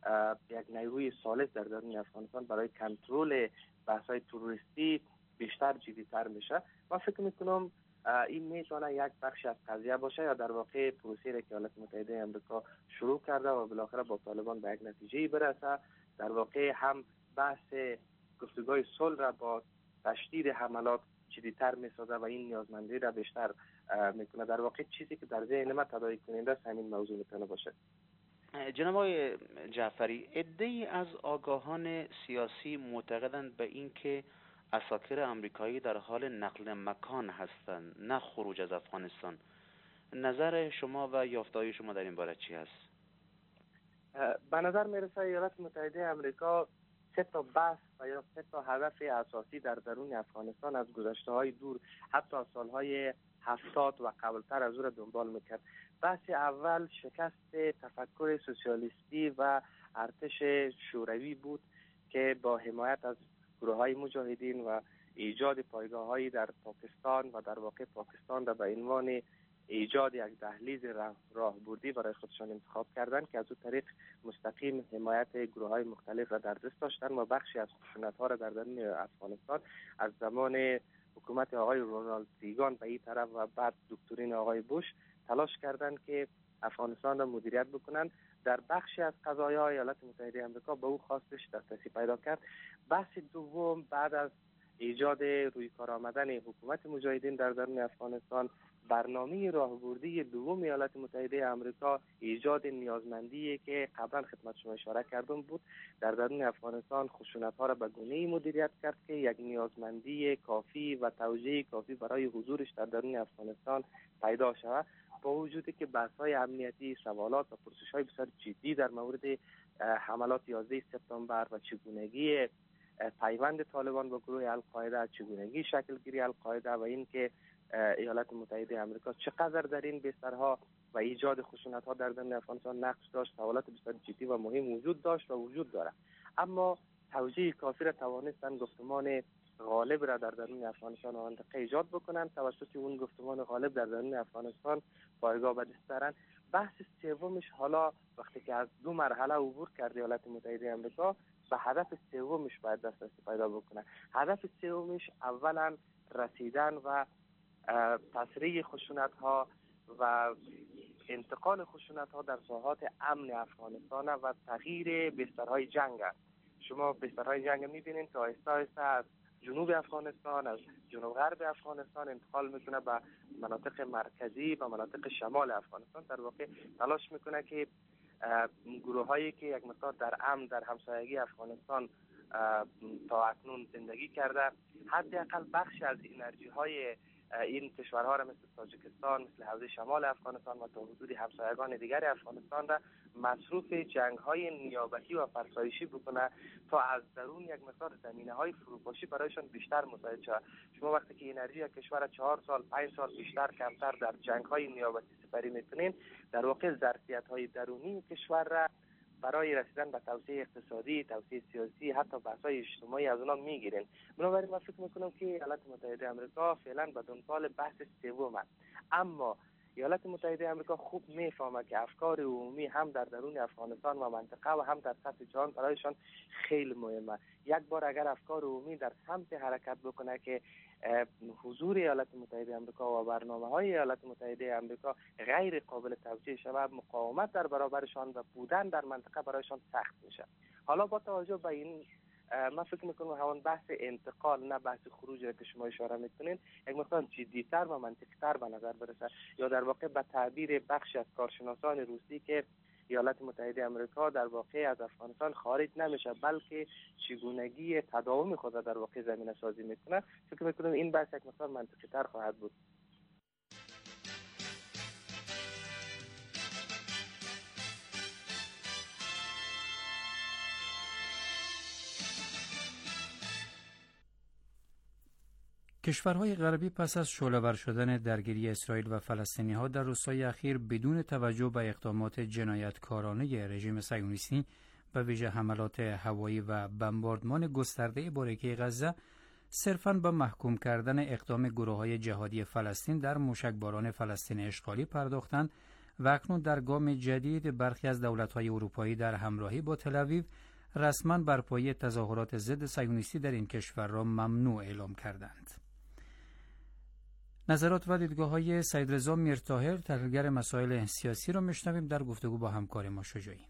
یک نیروی ثالث در درون افغانستان برای کنترل بحث‌های تروریستی بیشتر جدی‌تر میشه. من فکر میکنم این میتونه یک بخش از قضیه باشه یا در واقع پروسه‌ای که ایالات متحده آمریکا شروع کرده و بالاخره با طالبان به یک نتیجه برسه، در واقع هم بحث گفتگوهای صلح را با تشدید حملات جدی‌تر میسازه و این نیازمندی را بیشتر میکنه. در واقع چیزی که در ذهن من تداعی کننده است همین موضوع میتونه باشه. جناب آقای جعفری، عده‌ای از آگاهان سیاسی معتقدند به این که عساکر آمریکایی در حال نقل مکان هستند، نه خروج از افغانستان. نظر شما و یافته‌های شما در این باره چی است؟ به نظر میرسه ایالات متحده آمریکا سه تا بحث و یا سه تا هدف اساسی در درون افغانستان از گذشته‌های دور، حتی از سالهای 70 و قبلتر از او را دنبال میکرد. بحث اول شکست تفکر سوسیالیستی و ارتش شوروی بود که با حمایت از گروه‌های مجاهدین و ایجاد پایگاه‌هایی در پاکستان و در واقع پاکستان را به عنوان ایجاد یک دهلیز راهبردی برای خودشان انتخاب کردند که از اون طریق مستقیم حمایت گروه‌های مختلف را در دست داشتند و بخشی از خشونت‌ها را در درون افغانستان از زمان حکومت آقای رونالد ریگان به این طرف و بعد دکترین آقای بوش تلاش کردند که افغانستان را مدیریت بکنند. در بخشی از قضایا ایالات متحده آمریکا به او خواستش دسترسی پیدا کرد. بحث دوم بعد از ایجاد روی کار آمدن حکومت مجاهدین در درون افغانستان، برنامه راهبردی دوم ایالات متحده آمریکا ایجاد نیازمندی که قبلا خدمت شما اشاره کردم بود، در درون افغانستان خشونت‌ها را به گونه‌ای مدیریت کرد که یک نیازمندی کافی و توجیه کافی برای حضورش در درون افغانستان پیدا شود، با وجودی که بحث‌های امنیتی، سوالات و پرسش‌های بسیار جدی در مورد حملات 11 سپتامبر و چگونگی پیوند طالبان با گروه القاعده، چگونگی شکل گیری القاعده و اینکه ایالات متحده آمریکا چقدر در این بسترها و ایجاد خشونت‌ها در درون افغانستان نقش داشت، سوالات بسیار جدی و مهم وجود داشت و وجود دارد. اما توجیه کافی را توانستند گفتمان غالب را در درون افغانستان و منطقه ایجاد بکنند. توسط اون گفتمان غالب در درون افغانستان پایگاه به دست دارند. بحث سومش حالا وقتی که از 2 مرحله عبور کرد ایالات متحده آمریکا، به هدف سومش باید دسترسی پیدا بکنه. هدف سومش اولا رسیدن و تسریع خشونت‌ها و انتقال خشونت‌ها در ساحات امن افغانستان و تغییر بسترهای جنگ است. شما بسترهای جنگ می‌بینید که آهسته آهسته از جنوب افغانستان، از جنوب غرب افغانستان انتقال میکنه به مناطق مرکزی و مناطق شمال افغانستان. در واقع تلاش میکنه که گروه هایی که یک مقدار در امن در همسایگی افغانستان تا اکنون زندگی کرده، حداقل بخشی از انرژی های این کشورها را مثل تاجیکستان، مثل حوزه شمال افغانستان و تا حدود همسایگان دیگر افغانستان را مصروف جنگ های نیابتی و فرسایشی بکنه تا از درون یک مقدار زمینه های فروپاشی برایشان بیشتر مساعد شود. شما وقتی که انرژی یک کشور 4 سال 5 سال بیشتر کمتر در جنگ های نیابتی سپری میکنین، در واقع ظرفیت های درونی کشور را برای رسیدن به توسعه اقتصادی، توسعه سیاسی، حتی بحث‌های اجتماعی از اونا میگیرن. بنابراین من فکر میکنم که ایالات متحده آمریکا فعلا به دنبال بحث سوم است. اما ایالات متحده آمریکا خوب میفهمه که افکار عمومی هم در درون افغانستان و منطقه و هم در سطح جهان برایشان خیلی مهمه. یک بار اگر افکار عمومی در سمت حرکت بکنه که حضور ایالات متحده آمریکا و برنامه‌های ایالات متحده آمریکا غیر قابل توجیه شود، مقاومت در برابرشان و بودن در منطقه برایشان سخت میشه. حالا با توجه به این من فکر میکنم همون بحث انتقال، نه بحث خروج را که شما اشاره میکنین، یک مقدار جدی‌تر و منطقی‌تر به نظر برسه، یا در واقع به تعبیر بخشی از کارشناسان روسی که ایالات متحده آمریکا در واقع از افغانستان خارج نمیشه بلکه چگونگی تداوم خود در واقع زمینه سازی میکنه، فکر میکنم این بحث یک مقدار منطقی‌تر خواهد بود. کشورهای غربی پس از شعله‌ور شدن درگیری اسرائیل و فلسطینی‌ها در روزهای اخیر بدون توجه به اقدامات جنایتکارانه رژیم صهیونیستی به ویژه حملات هوایی و بمباردمان گسترده بارکه غزه صرفاً به محکوم کردن اقدام گروه‌های جهادی فلسطین در موشکباران فلسطین اشغالی پرداختند و اکنون در گام جدید برخی از دولت‌های اروپایی در همراهی با تل‌آویو رسماً برپایی تظاهرات ضد صهیونیستی در این کشور را ممنوع اعلام کردند. نظرات و دیدگاه‌های سید رضا میرطاهر، تحلیلگر مسائل سیاسی را میشنویم در گفتگو با همکار ما شجاعی.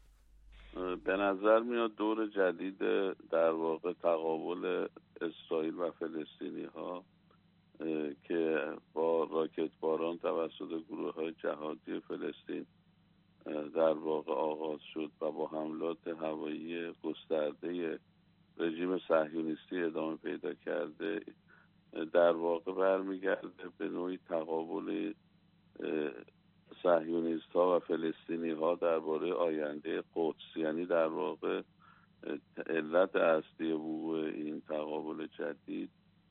به نظر میاد دور جدید در واقع تقابل اسرائیل و فلسطینی‌ها که با راکت باران توسط گروه‌های جهادی فلسطین در واقع آغاز شد و با حملات هوایی گسترده رژیم صهیونیستی ادامه پیدا کرده، در واقع برمیگرده به نوعی تقابل صهیونیست ها و فلسطینی ها درباره آینده قدس. یعنی در واقع علت اصلی وقوع این تقابل جدید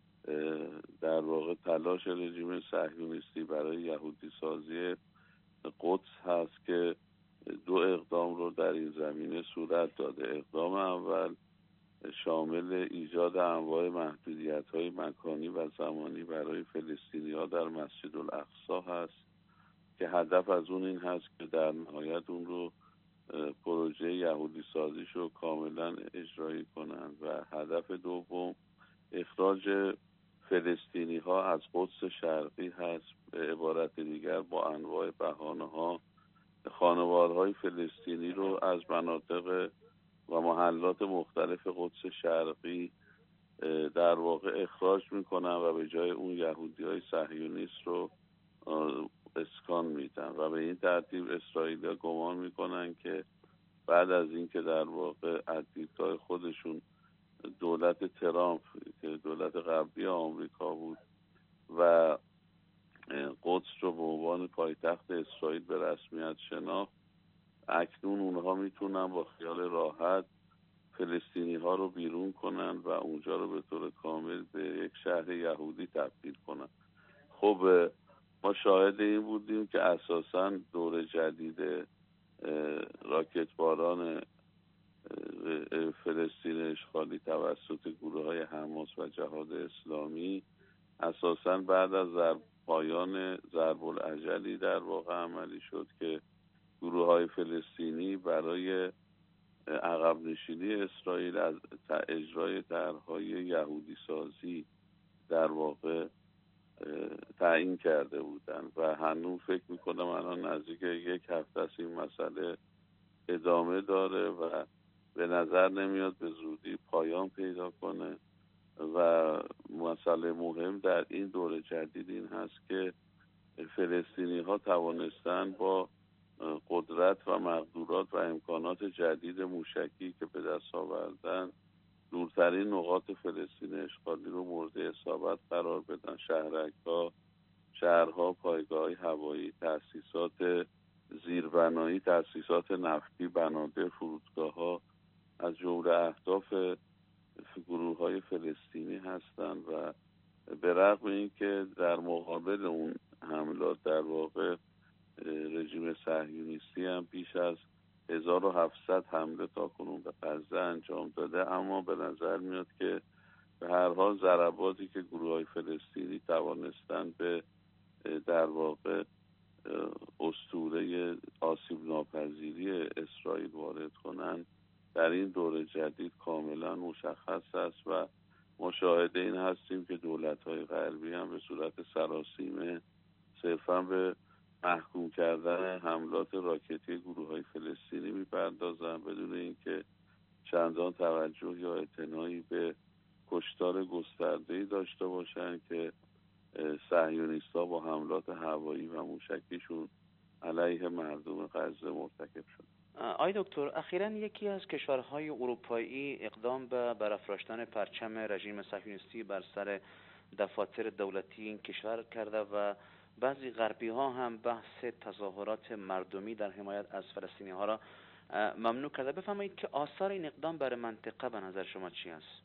در واقع تلاش رژیم صهیونیستی برای یهودی سازی قدس هست که 2 اقدام رو در این زمینه صورت داده. اقدام اول شامل ایجاد انواع محدودیت‌های مکانی و زمانی برای فلسطینی‌ها در مسجد الاقصی هست که هدف از اون این هست که در نهایت اون رو پروژه یهودی سازیش رو کاملا اجرایی کنند. و هدف دوم اخراج فلسطینی‌ها از قدس شرقی هست. به عبارت دیگر با انواع بهانه‌ها خانوارهای فلسطینی رو از مناطق و محلات مختلف قدس شرقی در واقع اخراج میکنن و به جای اون یهودی‌های صهیونیست رو اسکان میدن و به این ترتیب اسرائیلی‌ها گمان میکنن که بعد از اینکه در واقع از دیدگاه خودشون دولت ترامپ که دولت قبلی آمریکا بود و قدس رو به عنوان پایتخت اسرائیل به رسمیت شناخت، اکنون اونها میتونن با خیال راحت فلسطینی ها رو بیرون کنن و اونجا رو به طور کامل به یک شهر یهودی تبدیل کنن. خب ما شاهد این بودیم که اساساً دور جدید راکت باران فلسطین اشغالی توسط گروه‌های حماس و جهاد اسلامی اساساً بعد از پایان ضرب الاجلی در واقع عملی شد که گروه‌های فلسطینی برای عقب نشینی اسرائیل از اجرای طرح‌های یهودی سازی در واقع تعیین کرده بودند و هنوز فکر میکنم الان نزدیک 1 هفته است این مسئله ادامه داره و به نظر نمیاد به زودی پایان پیدا کنه. و مسئله مهم در این دور جدید این هست که فلسطینی ها توانستن با قدرت و مقدورات و امکانات جدید موشکی که به دست آوردن دورترین نقاط فلسطین اشغالی رو مورد اصابت قرار بدن. شهرک‌ها، شهرها، پایگاه‌های هوایی، تأسیسات زیربنایی، تأسیسات نفتی، بنادر، فرودگاه‌ها از جمله اهداف گروه‌های فلسطینی هستند و به رغم اینکه در مقابل اون حملات در واقع رژیم صهیونیستی هم بیش از 1700 حمله تاکنون به غزه انجام داده، اما به نظر میاد که به هر حال ضرباتی که گروه‌های فلسطینی توانستن به در واقع اسطوره آسیب ناپذیری اسرائیل وارد کنن در این دور جدید کاملا مشخص است و مشاهده این هستیم که دولت‌های غربی هم به صورت سراسیمه صرفاً به محکوم کردن حملات راکتی گروه‌های فلسطینی می‌پردازند بدون اینکه چندان توجه یا اعتنایی به کشتار گسترده‌ای داشته باشند که صهیونیست‌ها با حملات هوایی و موشکیشون علیه مردم غزه مرتکب شد. آقای دکتر، اخیراً یکی از کشورهای اروپایی اقدام به برافراشتن پرچم رژیم صهیونیستی بر سر دفاتر دولتی این کشور کرده و بعضی غربی ها هم بحث تظاهرات مردمی در حمایت از فلسطینی ها را ممنوع کرده. بفرمایید که آثار این اقدام برای منطقه به نظر شما چی است؟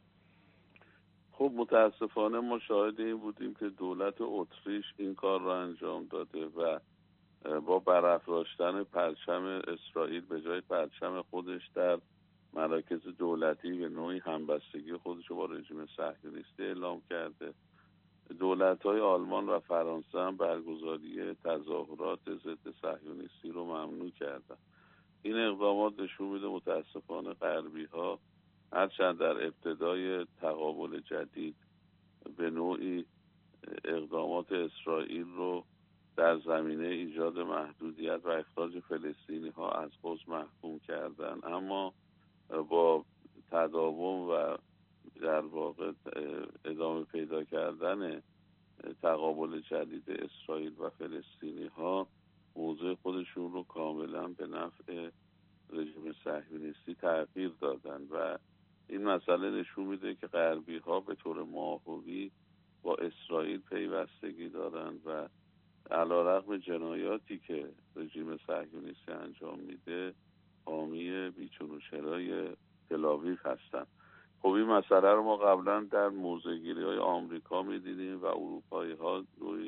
خب متاسفانه ما شاهد این بودیم که دولت اتریش این کار را انجام داده و با برافراشتن پرچم اسرائیل به جای پرچم خودش در مراکز دولتی به نوعی همبستگی خودش رو با رژیم صهیونیستی اعلام کرده. دولت‌های آلمان و فرانسه هم برگزاری تظاهرات ضد صهیونیستی رو ممنوع کردن. این اقدامات نشون میده متاسفانه غربی‌ها هرچند در ابتدای تقابل جدید به نوعی اقدامات اسرائیل رو در زمینه ایجاد محدودیت و اخراج فلسطینی‌ها از قدس محکوم کردن، اما با تداوم و در واقع ادامه پیدا کردن تقابل جدید اسرائیل و فلسطینی ها موضع خودشون رو کاملا به نفع رژیم صهیونیستی تغییر دادن و این مسئله نشون میده که غربی ها به طور ماهوی با اسرائیل پیوستگی دارند و علیرغم جنایاتی که رژیم صهیونیستی انجام میده حامی بیچون و چرای تل‌آویو هستند. خب این مسئله رو ما قبلا در موضع‌گیری‌های آمریکا می‌دیدیم و اروپایی‌ها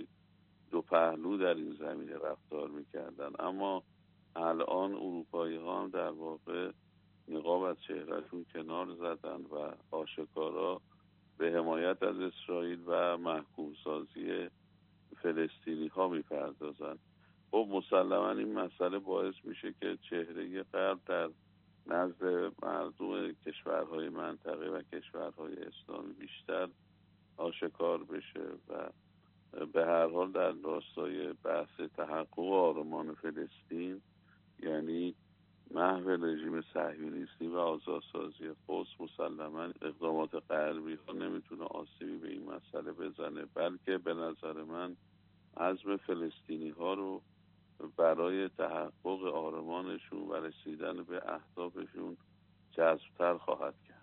دو پهلو در این زمینه رفتار می‌کردن، اما الان اروپایی‌ها هم در واقع نقاب از چهرهشون کنار زدن و آشکارا به حمایت از اسرائیل و محکوم سازی فلسطینی‌ها می‌پردازند. خب مسلماً این مسئله باعث میشه که چهره غرب در نزد مردم کشورهای منطقه و کشورهای اسلامی بیشتر آشکار بشه و به هر حال در راستای بحث تحقق آرمان فلسطین، یعنی محو رژیم صهیونیستی و آزادسازی قدس، مسلماً اقدامات غربی ها نمیتونه آسیبی به این مسئله بزنه، بلکه به نظر من عزم فلسطینی ها رو برای تحقق آرمانشون و رسیدن به اهدافشون جذب‌تر خواهد کرد.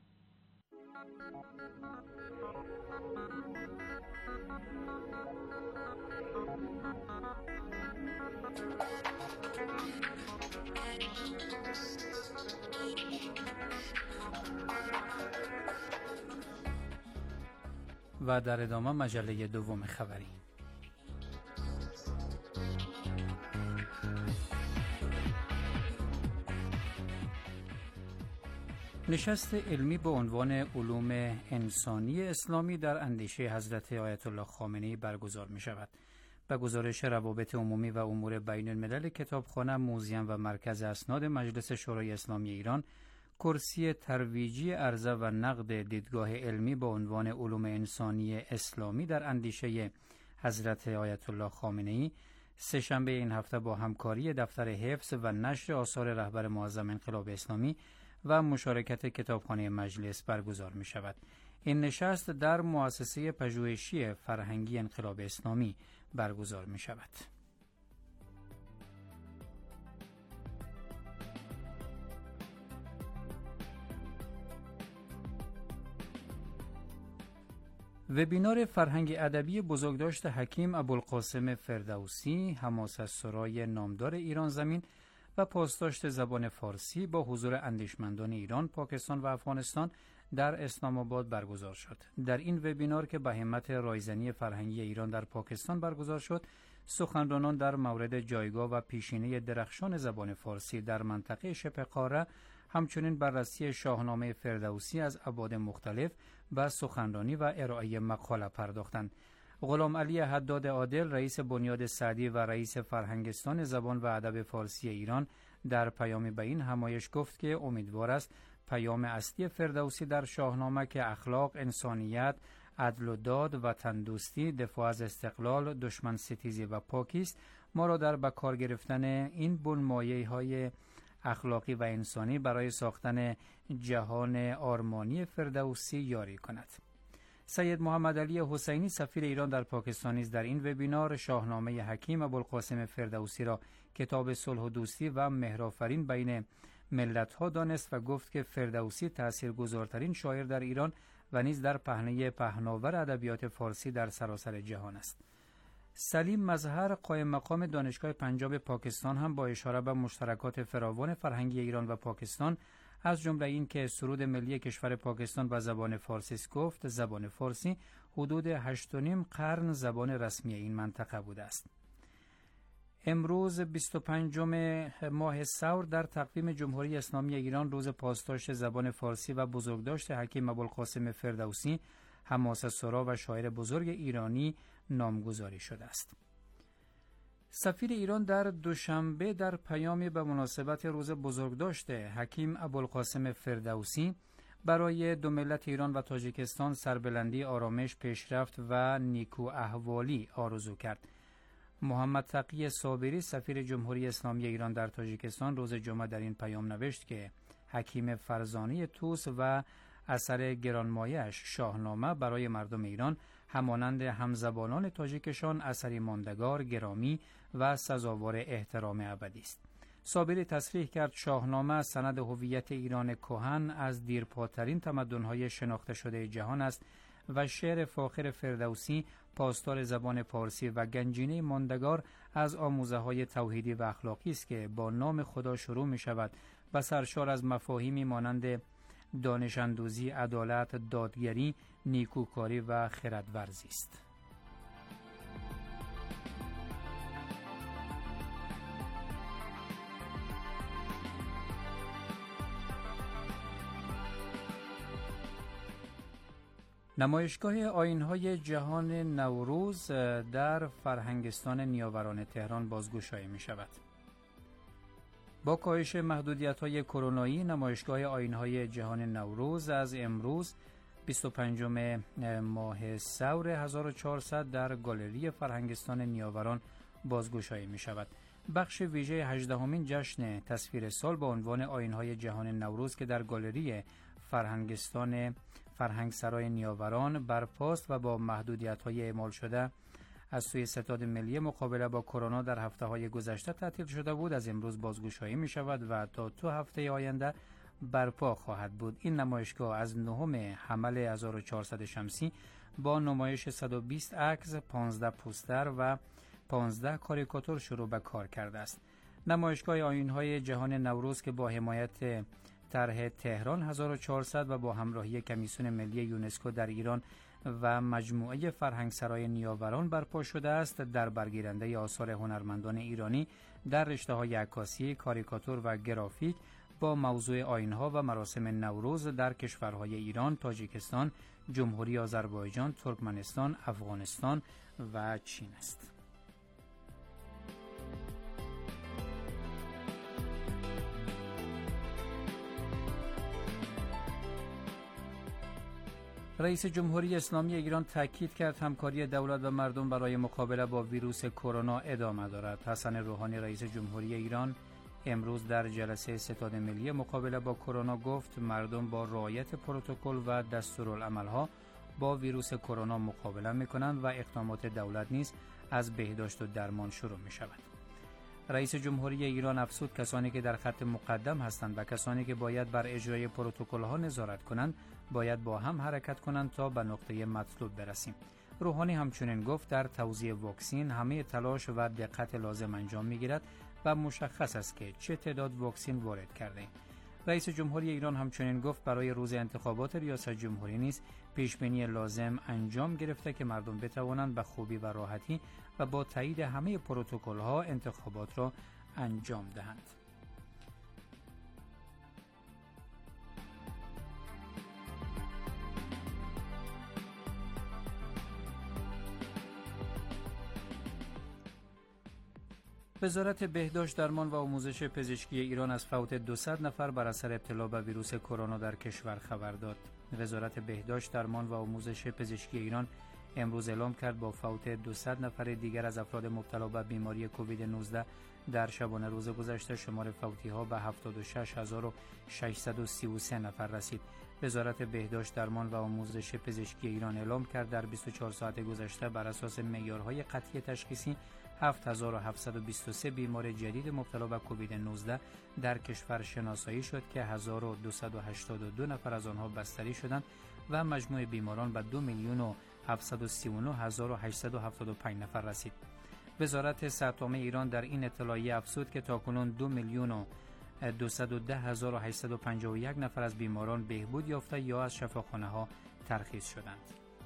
و در ادامه مجله دوم خبری. نشست علمی با عنوان علوم انسانی اسلامی در اندیشه حضرت آیت الله خامنه‌ای برگزار می شود. به گزارش روابط عمومی و امور بین الملل کتابخانه، موزیم و مرکز اسناد مجلس شورای اسلامی ایران، کرسی ترویجی عرضه و نقد دیدگاه علمی با عنوان علوم انسانی اسلامی در اندیشه حضرت آیت الله خامنه‌ای سه‌شنبه این هفته با همکاری دفتر حفظ و نشر آثار رهبر معظم انقلاب اسلامی و مشارکت کتابخانه مجلس برگزار می شود. این نشست در مؤسسه پژوهشی فرهنگی انقلاب اسلامی برگزار می شود. وبینار فرهنگ ادبی بزرگداشت حکیم ابوالقاسم فردوسی، حماسه‌سرای نامدار ایران زمین و پاسداشت زبان فارسی با حضور اندیشمندان ایران، پاکستان و افغانستان در اسلام آباد برگزار شد. در این وبینار که به همت رایزنی فرهنگی ایران در پاکستان برگزار شد، سخنرانان در مورد جایگاه و پیشینه درخشان زبان فارسی در منطقه شبه قاره، همچنین بررسی شاهنامه فردوسی از ابعاد مختلف و سخنرانی و ارائه مقاله پرداختند. غلام علی حداد عادل، رئیس بنیاد سعدی و رئیس فرهنگستان زبان و ادب فارسی ایران، در پیامی به این همایش گفت که امیدوار است پیام اصلی فردوسی در شاهنامه که اخلاق، انسانیت، عدل و داد، وطن دوستی، دفاع از استقلال، دشمن ستیزی و پاکی است، ما را در به کار گرفتن این بنمایه‌های اخلاقی و انسانی برای ساختن جهان آرمانی فردوسی یاری کند. سید محمد علی حسینی، سفیر ایران در پاکستان، نیز در این وبینار شاهنامه حکیم ابوالقاسم فردوسی را کتاب صلح و دوستی و مهرآفرین بین ملت‌ها دانست و گفت که فردوسی تاثیرگذارترین شاعر در ایران و نیز در پهنه پهناور ادبیات فارسی در سراسر جهان است. سلیم مظهر، قائم مقام دانشگاه پنجاب پاکستان، هم با اشاره به مشترکات فراوان فرهنگی ایران و پاکستان، از جمله این که سرود ملی کشور پاکستان به زبان فارسی است، گفت زبان فارسی حدود 8.5 قرن زبان رسمی این منطقه بوده است. امروز 25 ماه ثور در تقویم جمهوری اسلامی ایران روز پاسداشت زبان فارسی و بزرگداشت حکیم ابوالقاسم فردوسی، حماسه‌سرا و شاعر بزرگ ایرانی نامگذاری شده است. سفیر ایران در دوشنبه در پیامی به مناسبت روز بزرگداشت حکیم ابوالقاسم فردوسی برای دو ملت ایران و تاجیکستان سربلندی، آرامش، پیشرفت و نیکو احوالی آرزو کرد. محمد تقی صابری، سفیر جمهوری اسلامی ایران در تاجیکستان، روز جمعه در این پیام نوشت که حکیم فرزانه طوس و اثر گرانمایه‌اش شاهنامه برای مردم ایران همانند همزبانان تاجیکشان اثری ماندگار، گرامی و سزاوار احترام ابدی است. صابری تصریح کرد شاهنامه سند هویت ایران کهن از دیرپاترین تمدن‌های شناخته شده جهان است و شعر فاخر فردوسی پاسدار زبان فارسی و گنجینه ماندگار از آموزه‌های توحیدی و اخلاقی است که با نام خدا شروع می شود و سرشار از مفاهیمی مانند دانش اندوزی، عدالت، دادگری، نیکوکاری و خردورزی است. نمایشگاه آیین‌های جهان نوروز در فرهنگستان نیاوران تهران بازگشایی می شود. با کاهش محدودیت‌های کرونایی، نمایشگاه آیین‌های جهان نوروز از امروز 25 ماه ثور 1400 در گالری فرهنگستان نیاوران بازگشایی می شود. بخش ویژه 18مین جشن تصویر سال با عنوان آیین‌های جهان نوروز که در گالری فرهنگستان فرهنگسرای نیاوران برپاست و با محدودیت‌های اعمال شده از سوی ستاد ملی مقابله با کرونا در هفته‌های گذشته تعطیل شده بود، از امروز بازگشایی می شود و تا 2 هفته آینده برپا خواهد بود. این نمایشگاه از 9 حمل 1400 شمسی با نمایش 120 عکس، 15 پوستر و 15 کاریکاتور شروع به کار کرده است. نمایشگاه آیین‌های جهان نوروز که با حمایت طرح تهران 1400 و با همراهی کمیسیون ملی یونسکو در ایران و مجموعه فرهنگسرای نیاوران برپا شده است، در برگیرنده آثار هنرمندان ایرانی در رشته‌های عکاسی، کاریکاتور و گرافیک با موضوع آیین‌ها و مراسم نوروز در کشورهای ایران، تاجیکستان، جمهوری آذربایجان، ترکمنستان، افغانستان و چین است. رئیس جمهوری اسلامی ایران تاکید کرد همکاری دولت و مردم برای مقابله با ویروس کرونا ادامه دارد. حسن روحانی رئیس جمهوری ایران امروز در جلسه ستاد ملی مقابله با کرونا گفت مردم با رعایت پروتکل و دستورالعمل‌ها با ویروس کرونا مقابله می‌کنند و اقدامات دولت نیز از بهداشت و درمان شروع می‌شود. رئیس جمهوری ایران افزود کسانی که در خط مقدم هستند و کسانی که باید بر اجرای پروتکل‌ها نظارت کنند باید با هم حرکت کنند تا به نقطه مطلوب برسیم. روحانی همچنین گفت در توزیع واکسن همه تلاش و دقت لازم انجام می‌گیرد و مشخص است که چه تعداد واکسن وارد کرده ایم. رئیس جمهوری ایران همچنین گفت برای روز انتخابات ریاست جمهوری نیز پیشبینی لازم انجام گرفته که مردم بتوانند به خوبی و راحتی و با تایید همه پروتکل‌ها انتخابات را انجام دهند. وزارت بهداشت درمان و آموزش پزشکی ایران از فوت 200 نفر بر اثر ابتلا به ویروس کرونا در کشور خبر داد. وزارت بهداشت درمان و آموزش پزشکی ایران امروز اعلام کرد با فوت 200 نفر دیگر از افراد مبتلا به بیماری کووید 19 در شبانه روز گذشته شمار فوتی ها به 76633 نفر رسید. وزارت بهداشت درمان و آموزش پزشکی ایران اعلام کرد در 24 ساعت گذشته بر اساس معیارهای قطعی تشخیصی 7723 بیمار جدید مبتلا به کووید 19 در کشور شناسایی شد که 1282 نفر از آنها بستری شدند و مجموع بیماران به 2,739,875 نفر رسید. وزارت صحت عامه ایران در این اطلاعیه افزود که تاکنون 2,210,851 نفر از بیماران بهبود یافته یا از شفاخانه ها ترخیص شدند.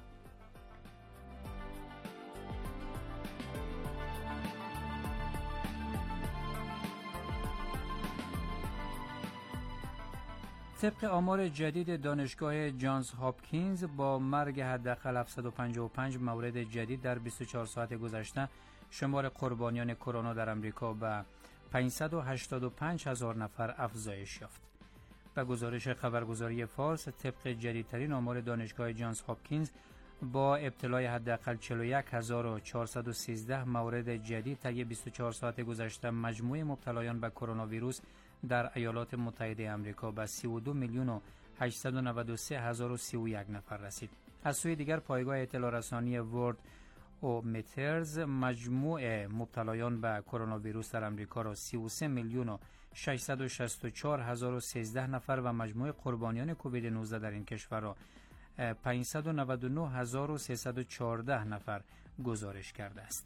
طبق آمار جدید دانشگاه جانز هاپکینز با مرگ حداقل 755 مورد جدید در 24 ساعت گذشته شمار قربانیان کرونا در امریکا به 585,000 نفر افزایش یافت. به گزارش خبرگزاری فارس طبق جدیدترین آمار دانشگاه جانز هاپکینز با ابتلای حداقل 41,413 مورد جدید طی 24 ساعت گذشته مجموع مبتلایان به کرونا ویروس در ایالات متحده آمریکا به 32,893,031 نفر رسید. از سوی دیگر پایگاه اطلاع رسانی ورد اومترز مجموع مبتلایان به کرونا ویروس در آمریکا را 33,664,013 نفر و مجموع قربانیان کووید 19 در این کشور را 599,314 نفر گزارش کرده است.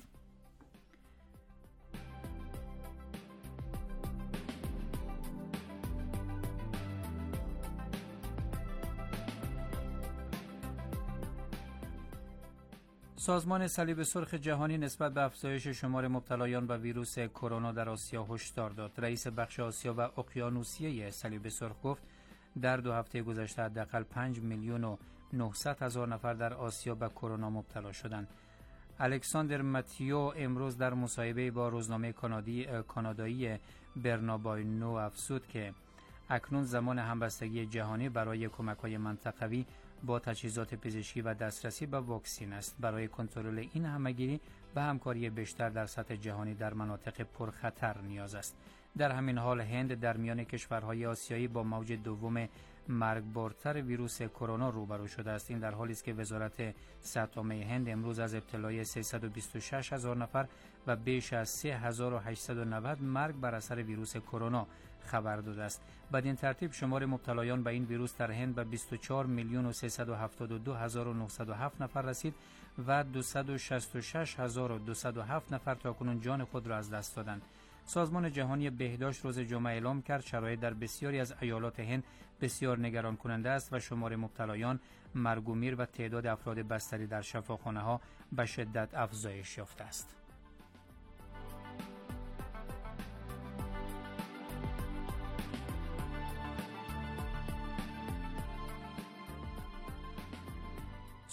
سازمان صلیب سرخ جهانی نسبت به افزایش شمار مبتلایان به ویروس کرونا در آسیا هشدار داد. رئیس بخش آسیا و اقیانوسیه صلیب سرخ گفت در 2 هفته گذشته حداقل 5,900,000 نفر در آسیا به کرونا مبتلا شدند. الکساندر متیو امروز در مصاحبه با روزنامه کانادایی برناباینو افزود که اکنون زمان همبستگی جهانی برای کمک‌های منطقوی با تجهیزات پزشکی و دسترسی به واکسن است. برای کنترل این همه‌گیری به همکاری بیشتر در سطح جهانی در مناطق پرخطر نیاز است. در همین حال هند در میان کشورهای آسیایی با موج دوم مرگبارتر ویروس کرونا روبرو شده است. این در حالی است که وزارت صحت عامه هند امروز از ابتلای 326,000 نفر و بیش از 3,890 مرگ بر اثر ویروس کرونا خبر داده است. بدین ترتیب شمار مبتلایان به این ویروس در هند به 24,372,907 نفر رسید و 266,207 نفر تاکنون جان خود را از دست دادند. سازمان جهانی بهداشت روز جمعه اعلام کرد شرایط در بسیاری از ایالات هند بسیار نگران کننده است و شمار مبتلایان، مرگ و میر و تعداد افراد بستری در شفاخانه ها به شدت افزایش یافته است.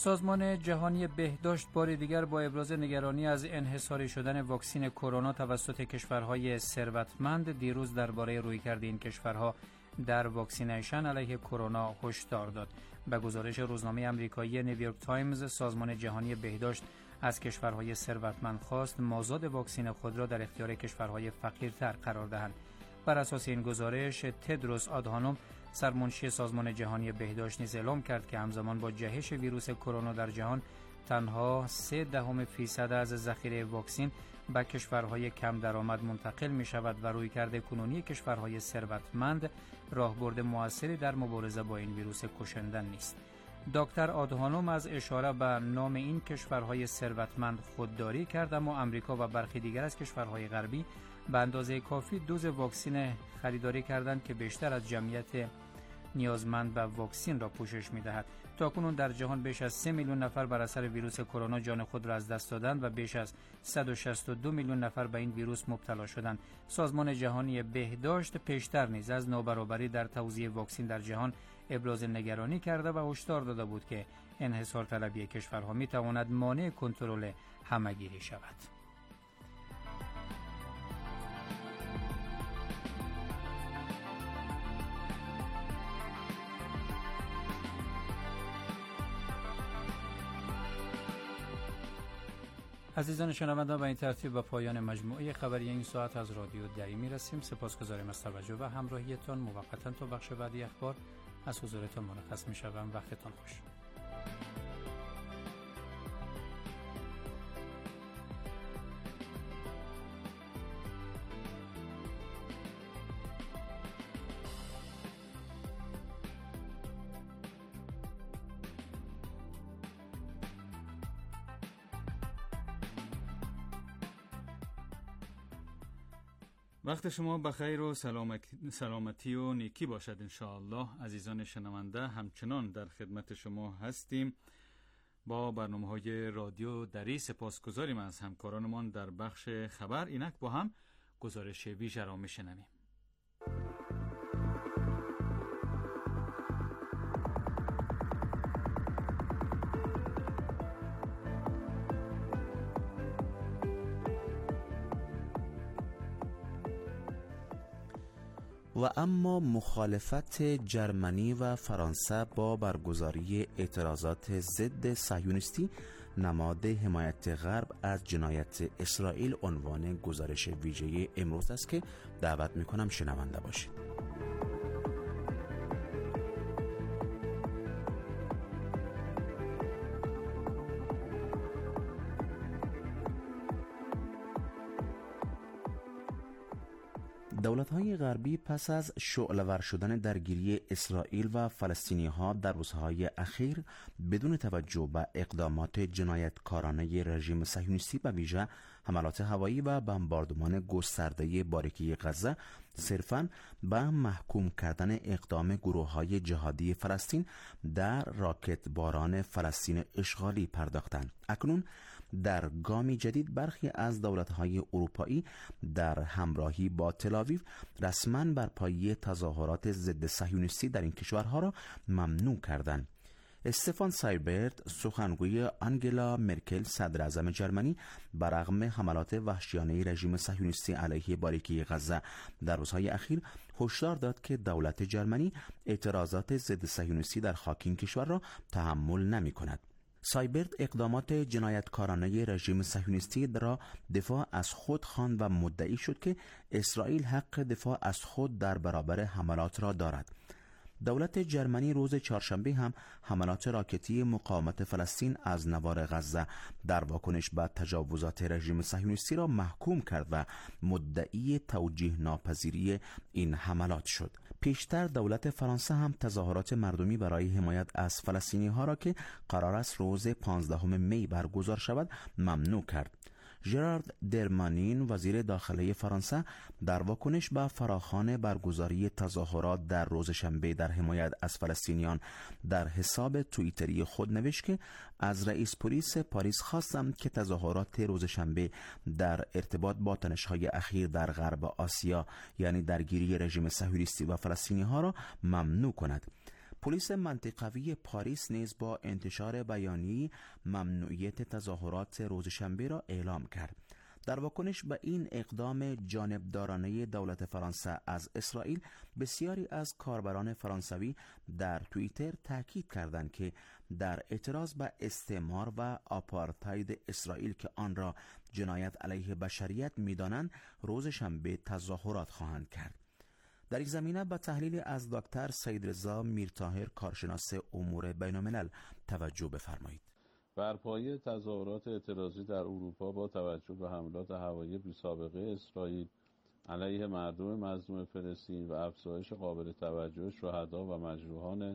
سازمان جهانی بهداشت بار دیگر با ابراز نگرانی از انحصاری شدن واکسن کرونا توسط کشورهای ثروتمند دیروز درباره رویکرد این کشورها در واکسینیشن علیه کرونا هشدار داد. به گزارش روزنامه آمریکایی نیویورک تایمز، سازمان جهانی بهداشت از کشورهای ثروتمند خواست مازاد واکسن خود را در اختیار کشورهای فقیرتر قرار دهند. بر اساس این گزارش، تدروس آدهانوم، سرمنشی سازمان جهانی بهداشت، نیز اعلام کرد که همزمان با جهش ویروس کرونا در جهان تنها 0.3% از ذخیره واکسن به کشورهای کم درآمد منتقل می شود و رویکرد کنونی کشورهای ثروتمند راهبرد موثری در مبارزه با این ویروس کشنده نیست. دکتر آدهانوم از اشاره به نام این کشورهای ثروتمند خودداری کرد، اما امریکا و برخی دیگر از کشورهای غربی به اندازه کافی دوز واکسن خریداری کردند که بیشتر از جمعیت نیازمند به واکسن را پوشش می‌دهد. تاکنون در جهان بیش از 3 میلیون نفر بر اثر ویروس کرونا جان خود را از دست دادند و بیش از 162 میلیون نفر به این ویروس مبتلا شدند. سازمان جهانی بهداشت پیشتر نیز از نابرابری در توزیع واکسن در جهان ابراز نگرانی کرده و هشدار داده بود که انحصار طلبی کشورها می‌تواند مانع کنترل همه‌گیری شود. عزیزان شنونده، به این ترتیب به پایان مجموعه خبری این ساعت از رادیو دری میرسیم. سپاسگزاریم از توجه و همراهیتان. موقتا تا بخش بعدی اخبار از حضورتان مرخص میشوم. وقتتان خوش. وقت شما بخیر و سلامتی و نیکی باشد انشاءالله. عزیزان شنونده، همچنان در خدمت شما هستیم با برنامه‌های رادیو دری. سپاسگزاریم از همکارانمان در بخش خبر. اینک با هم گزارش ویژه را میشنویم. و اما مخالفت جرمنی و فرانسه با برگزاری اعتراضات ضد صهیونیستی نماد حمایت غرب از جنایت اسرائیل عنوان گزارش ویژه امروز است که دعوت میکنم شنونده باشید. دولت‌های غربی پس از شعله‌ور شدن درگیری اسرائیل و فلسطینی‌ها در روزهای اخیر بدون توجه به اقدامات جنایتکارانه رژیم صهیونیستی به ویژه حملات هوایی و بمباردمان گسترده باریکه غزه صرفاً به محکوم کردن اقدام گروه‌های جهادی فلسطین در راکت باران فلسطین اشغالی پرداختند. اکنون در گامی جدید برخی از دولت‌های اروپایی در همراهی با تل‌آویو رسماً برپایی تظاهرات ضد صهیونیستی در این کشورها را ممنوع کردند. استفان سایبرت، سخنگوی آنگلا مرکل صدر اعظم جرمنی، برغم حملات وحشیانه رژیم صهیونیستی علیه باریکه غزه در روزهای اخیر هشدار داد که دولت جرمنی اعتراضات ضد صهیونیستی در خاک این کشور را تحمل نمی‌کند. سایبرت اقدامات جنایتکارانه رژیم صهیونیستی را دفاع از خود خواند و مدعی شد که اسرائیل حق دفاع از خود در برابر حملات را دارد. دولت جرمنی روز چهارشنبه هم حملات راکتی مقاومت فلسطین از نوار غزه در واکنش به تجاوزات رژیم صهیونیستی را محکوم کرد و مدعی توجیه ناپذیری این حملات شد. پیشتر دولت فرانسه هم تظاهرات مردمی برای حمایت از فلسطینی‌ها را که قرار است روز 15 می برگزار شود ممنوع کرد. ژرارد درمانین، وزیر داخله فرانسه، در واکنش به فراخوان برگزاری تظاهرات در روز شنبه در حمایت از فلسطینیان در حساب توییتری خود نوشت که از رئیس پلیس پاریس خواستم که تظاهرات روز شنبه در ارتباط با تنش‌های اخیر در غرب آسیا، یعنی درگیری رژیم صهیونیستی و فلسطینی‌ها را ممنوع کند. پلیس منطقوی پاریس نیز با انتشار بیانیه ممنوعیت تظاهرات روز شنبه را اعلام کرد. در واکنش به این اقدام جانبدارانه دولت فرانسه از اسرائیل، بسیاری از کاربران فرانسوی در توییتر تاکید کردند که در اعتراض به استعمار و آپارتاید اسرائیل که آن را جنایت علیه بشریت می‌دانند، روز شنبه تظاهرات خواهند کرد. در این زمینه با تحلیل از دکتر سیدرضا میرطاهر، کارشناس امور بین‌الملل، توجه بفرمایید. برپایی تظاهرات اعتراضی در اروپا با توجه به حملات هوایی بی‌سابقه اسرائیل علیه مردم مظلوم فلسطین و افزایش قابل توجه شهدا و مجروحان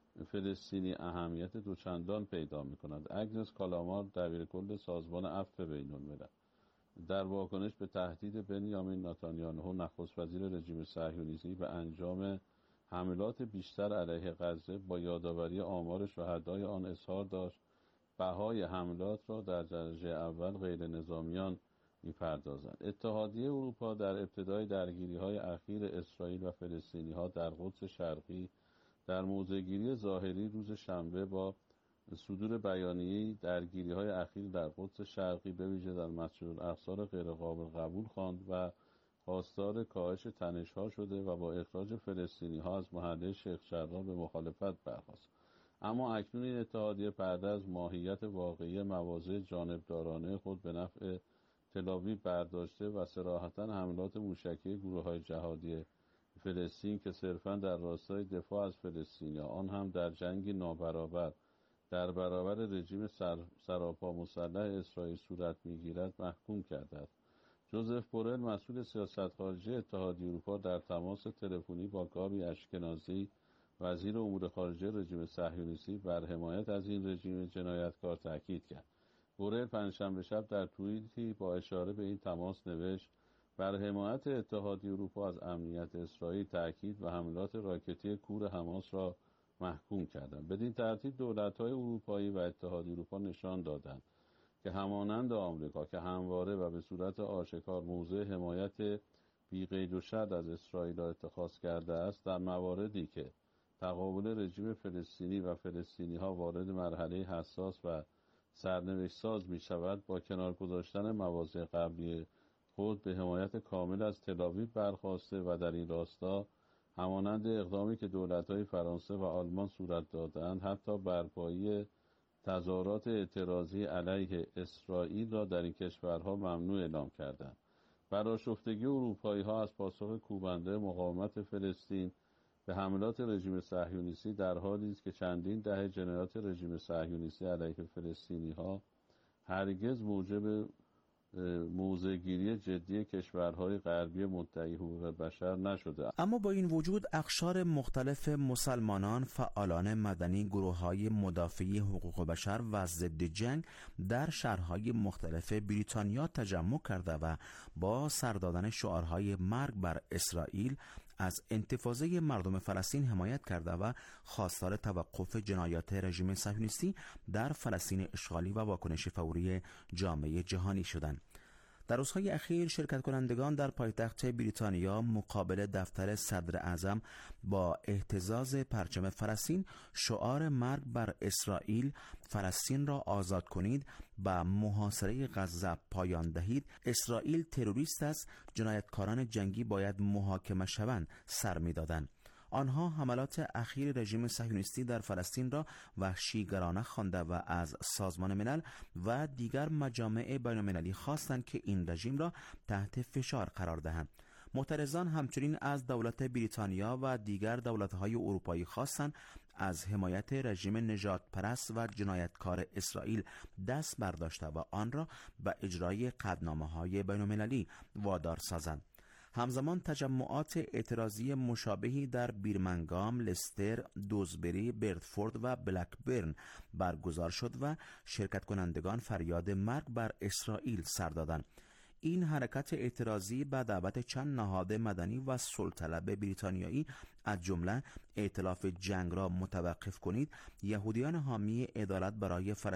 فلسطینی اهمیت دوچندان پیدا می‌کند. اگنس کالامار، دبیرکل سازمان عفو بین‌الملل، در واکنش به تهدید بنیامین نتانیاهو، نخست وزیر رژیم صهیونیستی، به انجام حملات بیشتر علیه غزه، با یادآوری آمار شهدای آن اظهار داشت بهای حملات را در درجه اول غیر نظامیان می‌پردازند. اتحادیه اروپا در ابتدای درگیری‌های اخیر اسرائیل و فلسطینی‌ها در قدس شرقی در موضع‌گیری ظاهری روز شنبه با صدور بیانیه‌ای درگیری‌های اخیر در قدس شرقی به ویژه در مسجدالاقصی را غیرقابل قبول خواند و خواستار کاهش تنش‌ها شده و با اخراج فلسطینی‌ها از محله شیخ جراح به مخالفت برخاست. اما اکنون این اتحادیه پرده از ماهیت واقعی مواضع جانبدارانه خود به نفع تل‌آویو برداشته و صراحتاً حملات موشکی گروه‌های جهادی فلسطین که صرفاً در راستای دفاع از فلسطینیان، آن هم در جنگی نابرابر در برابر رژیم سراپا مسلح اسرائیل صورت می‌گیرد محکوم کرده است. جوزف بورل، مسئول سیاست خارجی اتحادیه اروپا، در تماس تلفنی با گابی اشکنازی، وزیر امور خارجه رژیم صهیونیستی، بر حمایت از این رژیم جنایتکار تاکید کرد. بورل پنجشنبه شب در توییتی با اشاره به این تماس نوشت: بر حمایت اتحادیه اروپا از امنیت اسرائیل تاکید و حملات راکتی کور حماس را محکوم کردند. بدین ترتیب دولت‌های اروپایی و اتحادیه اروپا نشان دادند که همانند آمریکا که همواره و به صورت آشکار موضع حمایت بی‌قید و شرط از اسرائیل را اتخاذ کرده است، در مواردی که تقابل رژیم فلسطینی و فلسطینی‌ها وارد مرحله حساس و سرنوشت ساز می‌شود، با کنار گذاشتن مواضع قبلی خود به حمایت کامل از تل‌آویو برخاسته و در این راستا همانند اقدامی که دولت‌های فرانسه و آلمان صورت دادند، حتی برپایی تظاهرات اعتراضی علیه اسرائیل را در این کشورها ممنوع اعلام کردند. برآشفتگی اروپایی‌ها از پاسخ کوبنده مقاومت فلسطین به حملات رژیم صهیونیستی در حالی است که چندین دهه جنایات رژیم صهیونیستی علیه فلسطینی‌ها هرگز موجب موضع‌گیری جدی کشورهای غربی مدعی حقوق بشر نشده. اما با این وجود اقشار مختلف مسلمانان، فعالان مدنی، گروه‌های مدافعی حقوق بشر و ضد جنگ در شهرهای مختلف بریتانیا تجمع کرده و با سر دادن شعارهای مرگ بر اسرائیل از انتفاضه مردم فلسطین حمایت کرده و خواستار توقف جنایات رژیم صهیونیستی در فلسطین اشغالی و واکنش فوری جامعه جهانی شدند. در روزهای اخیر شرکت کنندگان در پایتخت بریتانیا مقابل دفتر صدر اعظم با اهتزاز پرچم فلسطین شعار مرگ بر اسرائیل، فلسطین را آزاد کنید، با محاصره غزه پایان دهید، اسرائیل تروریست است، جنایتکاران جنگی باید محاکمه شوند سر می‌دادند. آنها حملات اخیر رژیم صهیونیستی در فلسطین را وحشیگرانه خوانده و از سازمان ملل و دیگر مجامع بین‌المللی خواستند که این رژیم را تحت فشار قرار دهند. معترضان همچنین از دولت بریتانیا و دیگر دولت‌های اروپایی خواستند از حمایت رژیم نژاد پرست و جنایتکار اسرائیل دست برداشته و آن را به اجرای قطعنامه‌های بین‌المللی وادار سازند. همزمان تجمعات اعتراضی مشابهی در بیرمنگام، لستر، دوزبری، بردفورد و بلکبرن برگزار شد و شرکت کنندگان فریاد مرگ بر اسرائیل سر دادند. این حرکت اعتراضی به دعوت چند نهاد مدنی و صلح‌طلب بریتانیایی از جمله ائتلاف جنگ را متوقف کنید، یهودیان حامی عدالت برای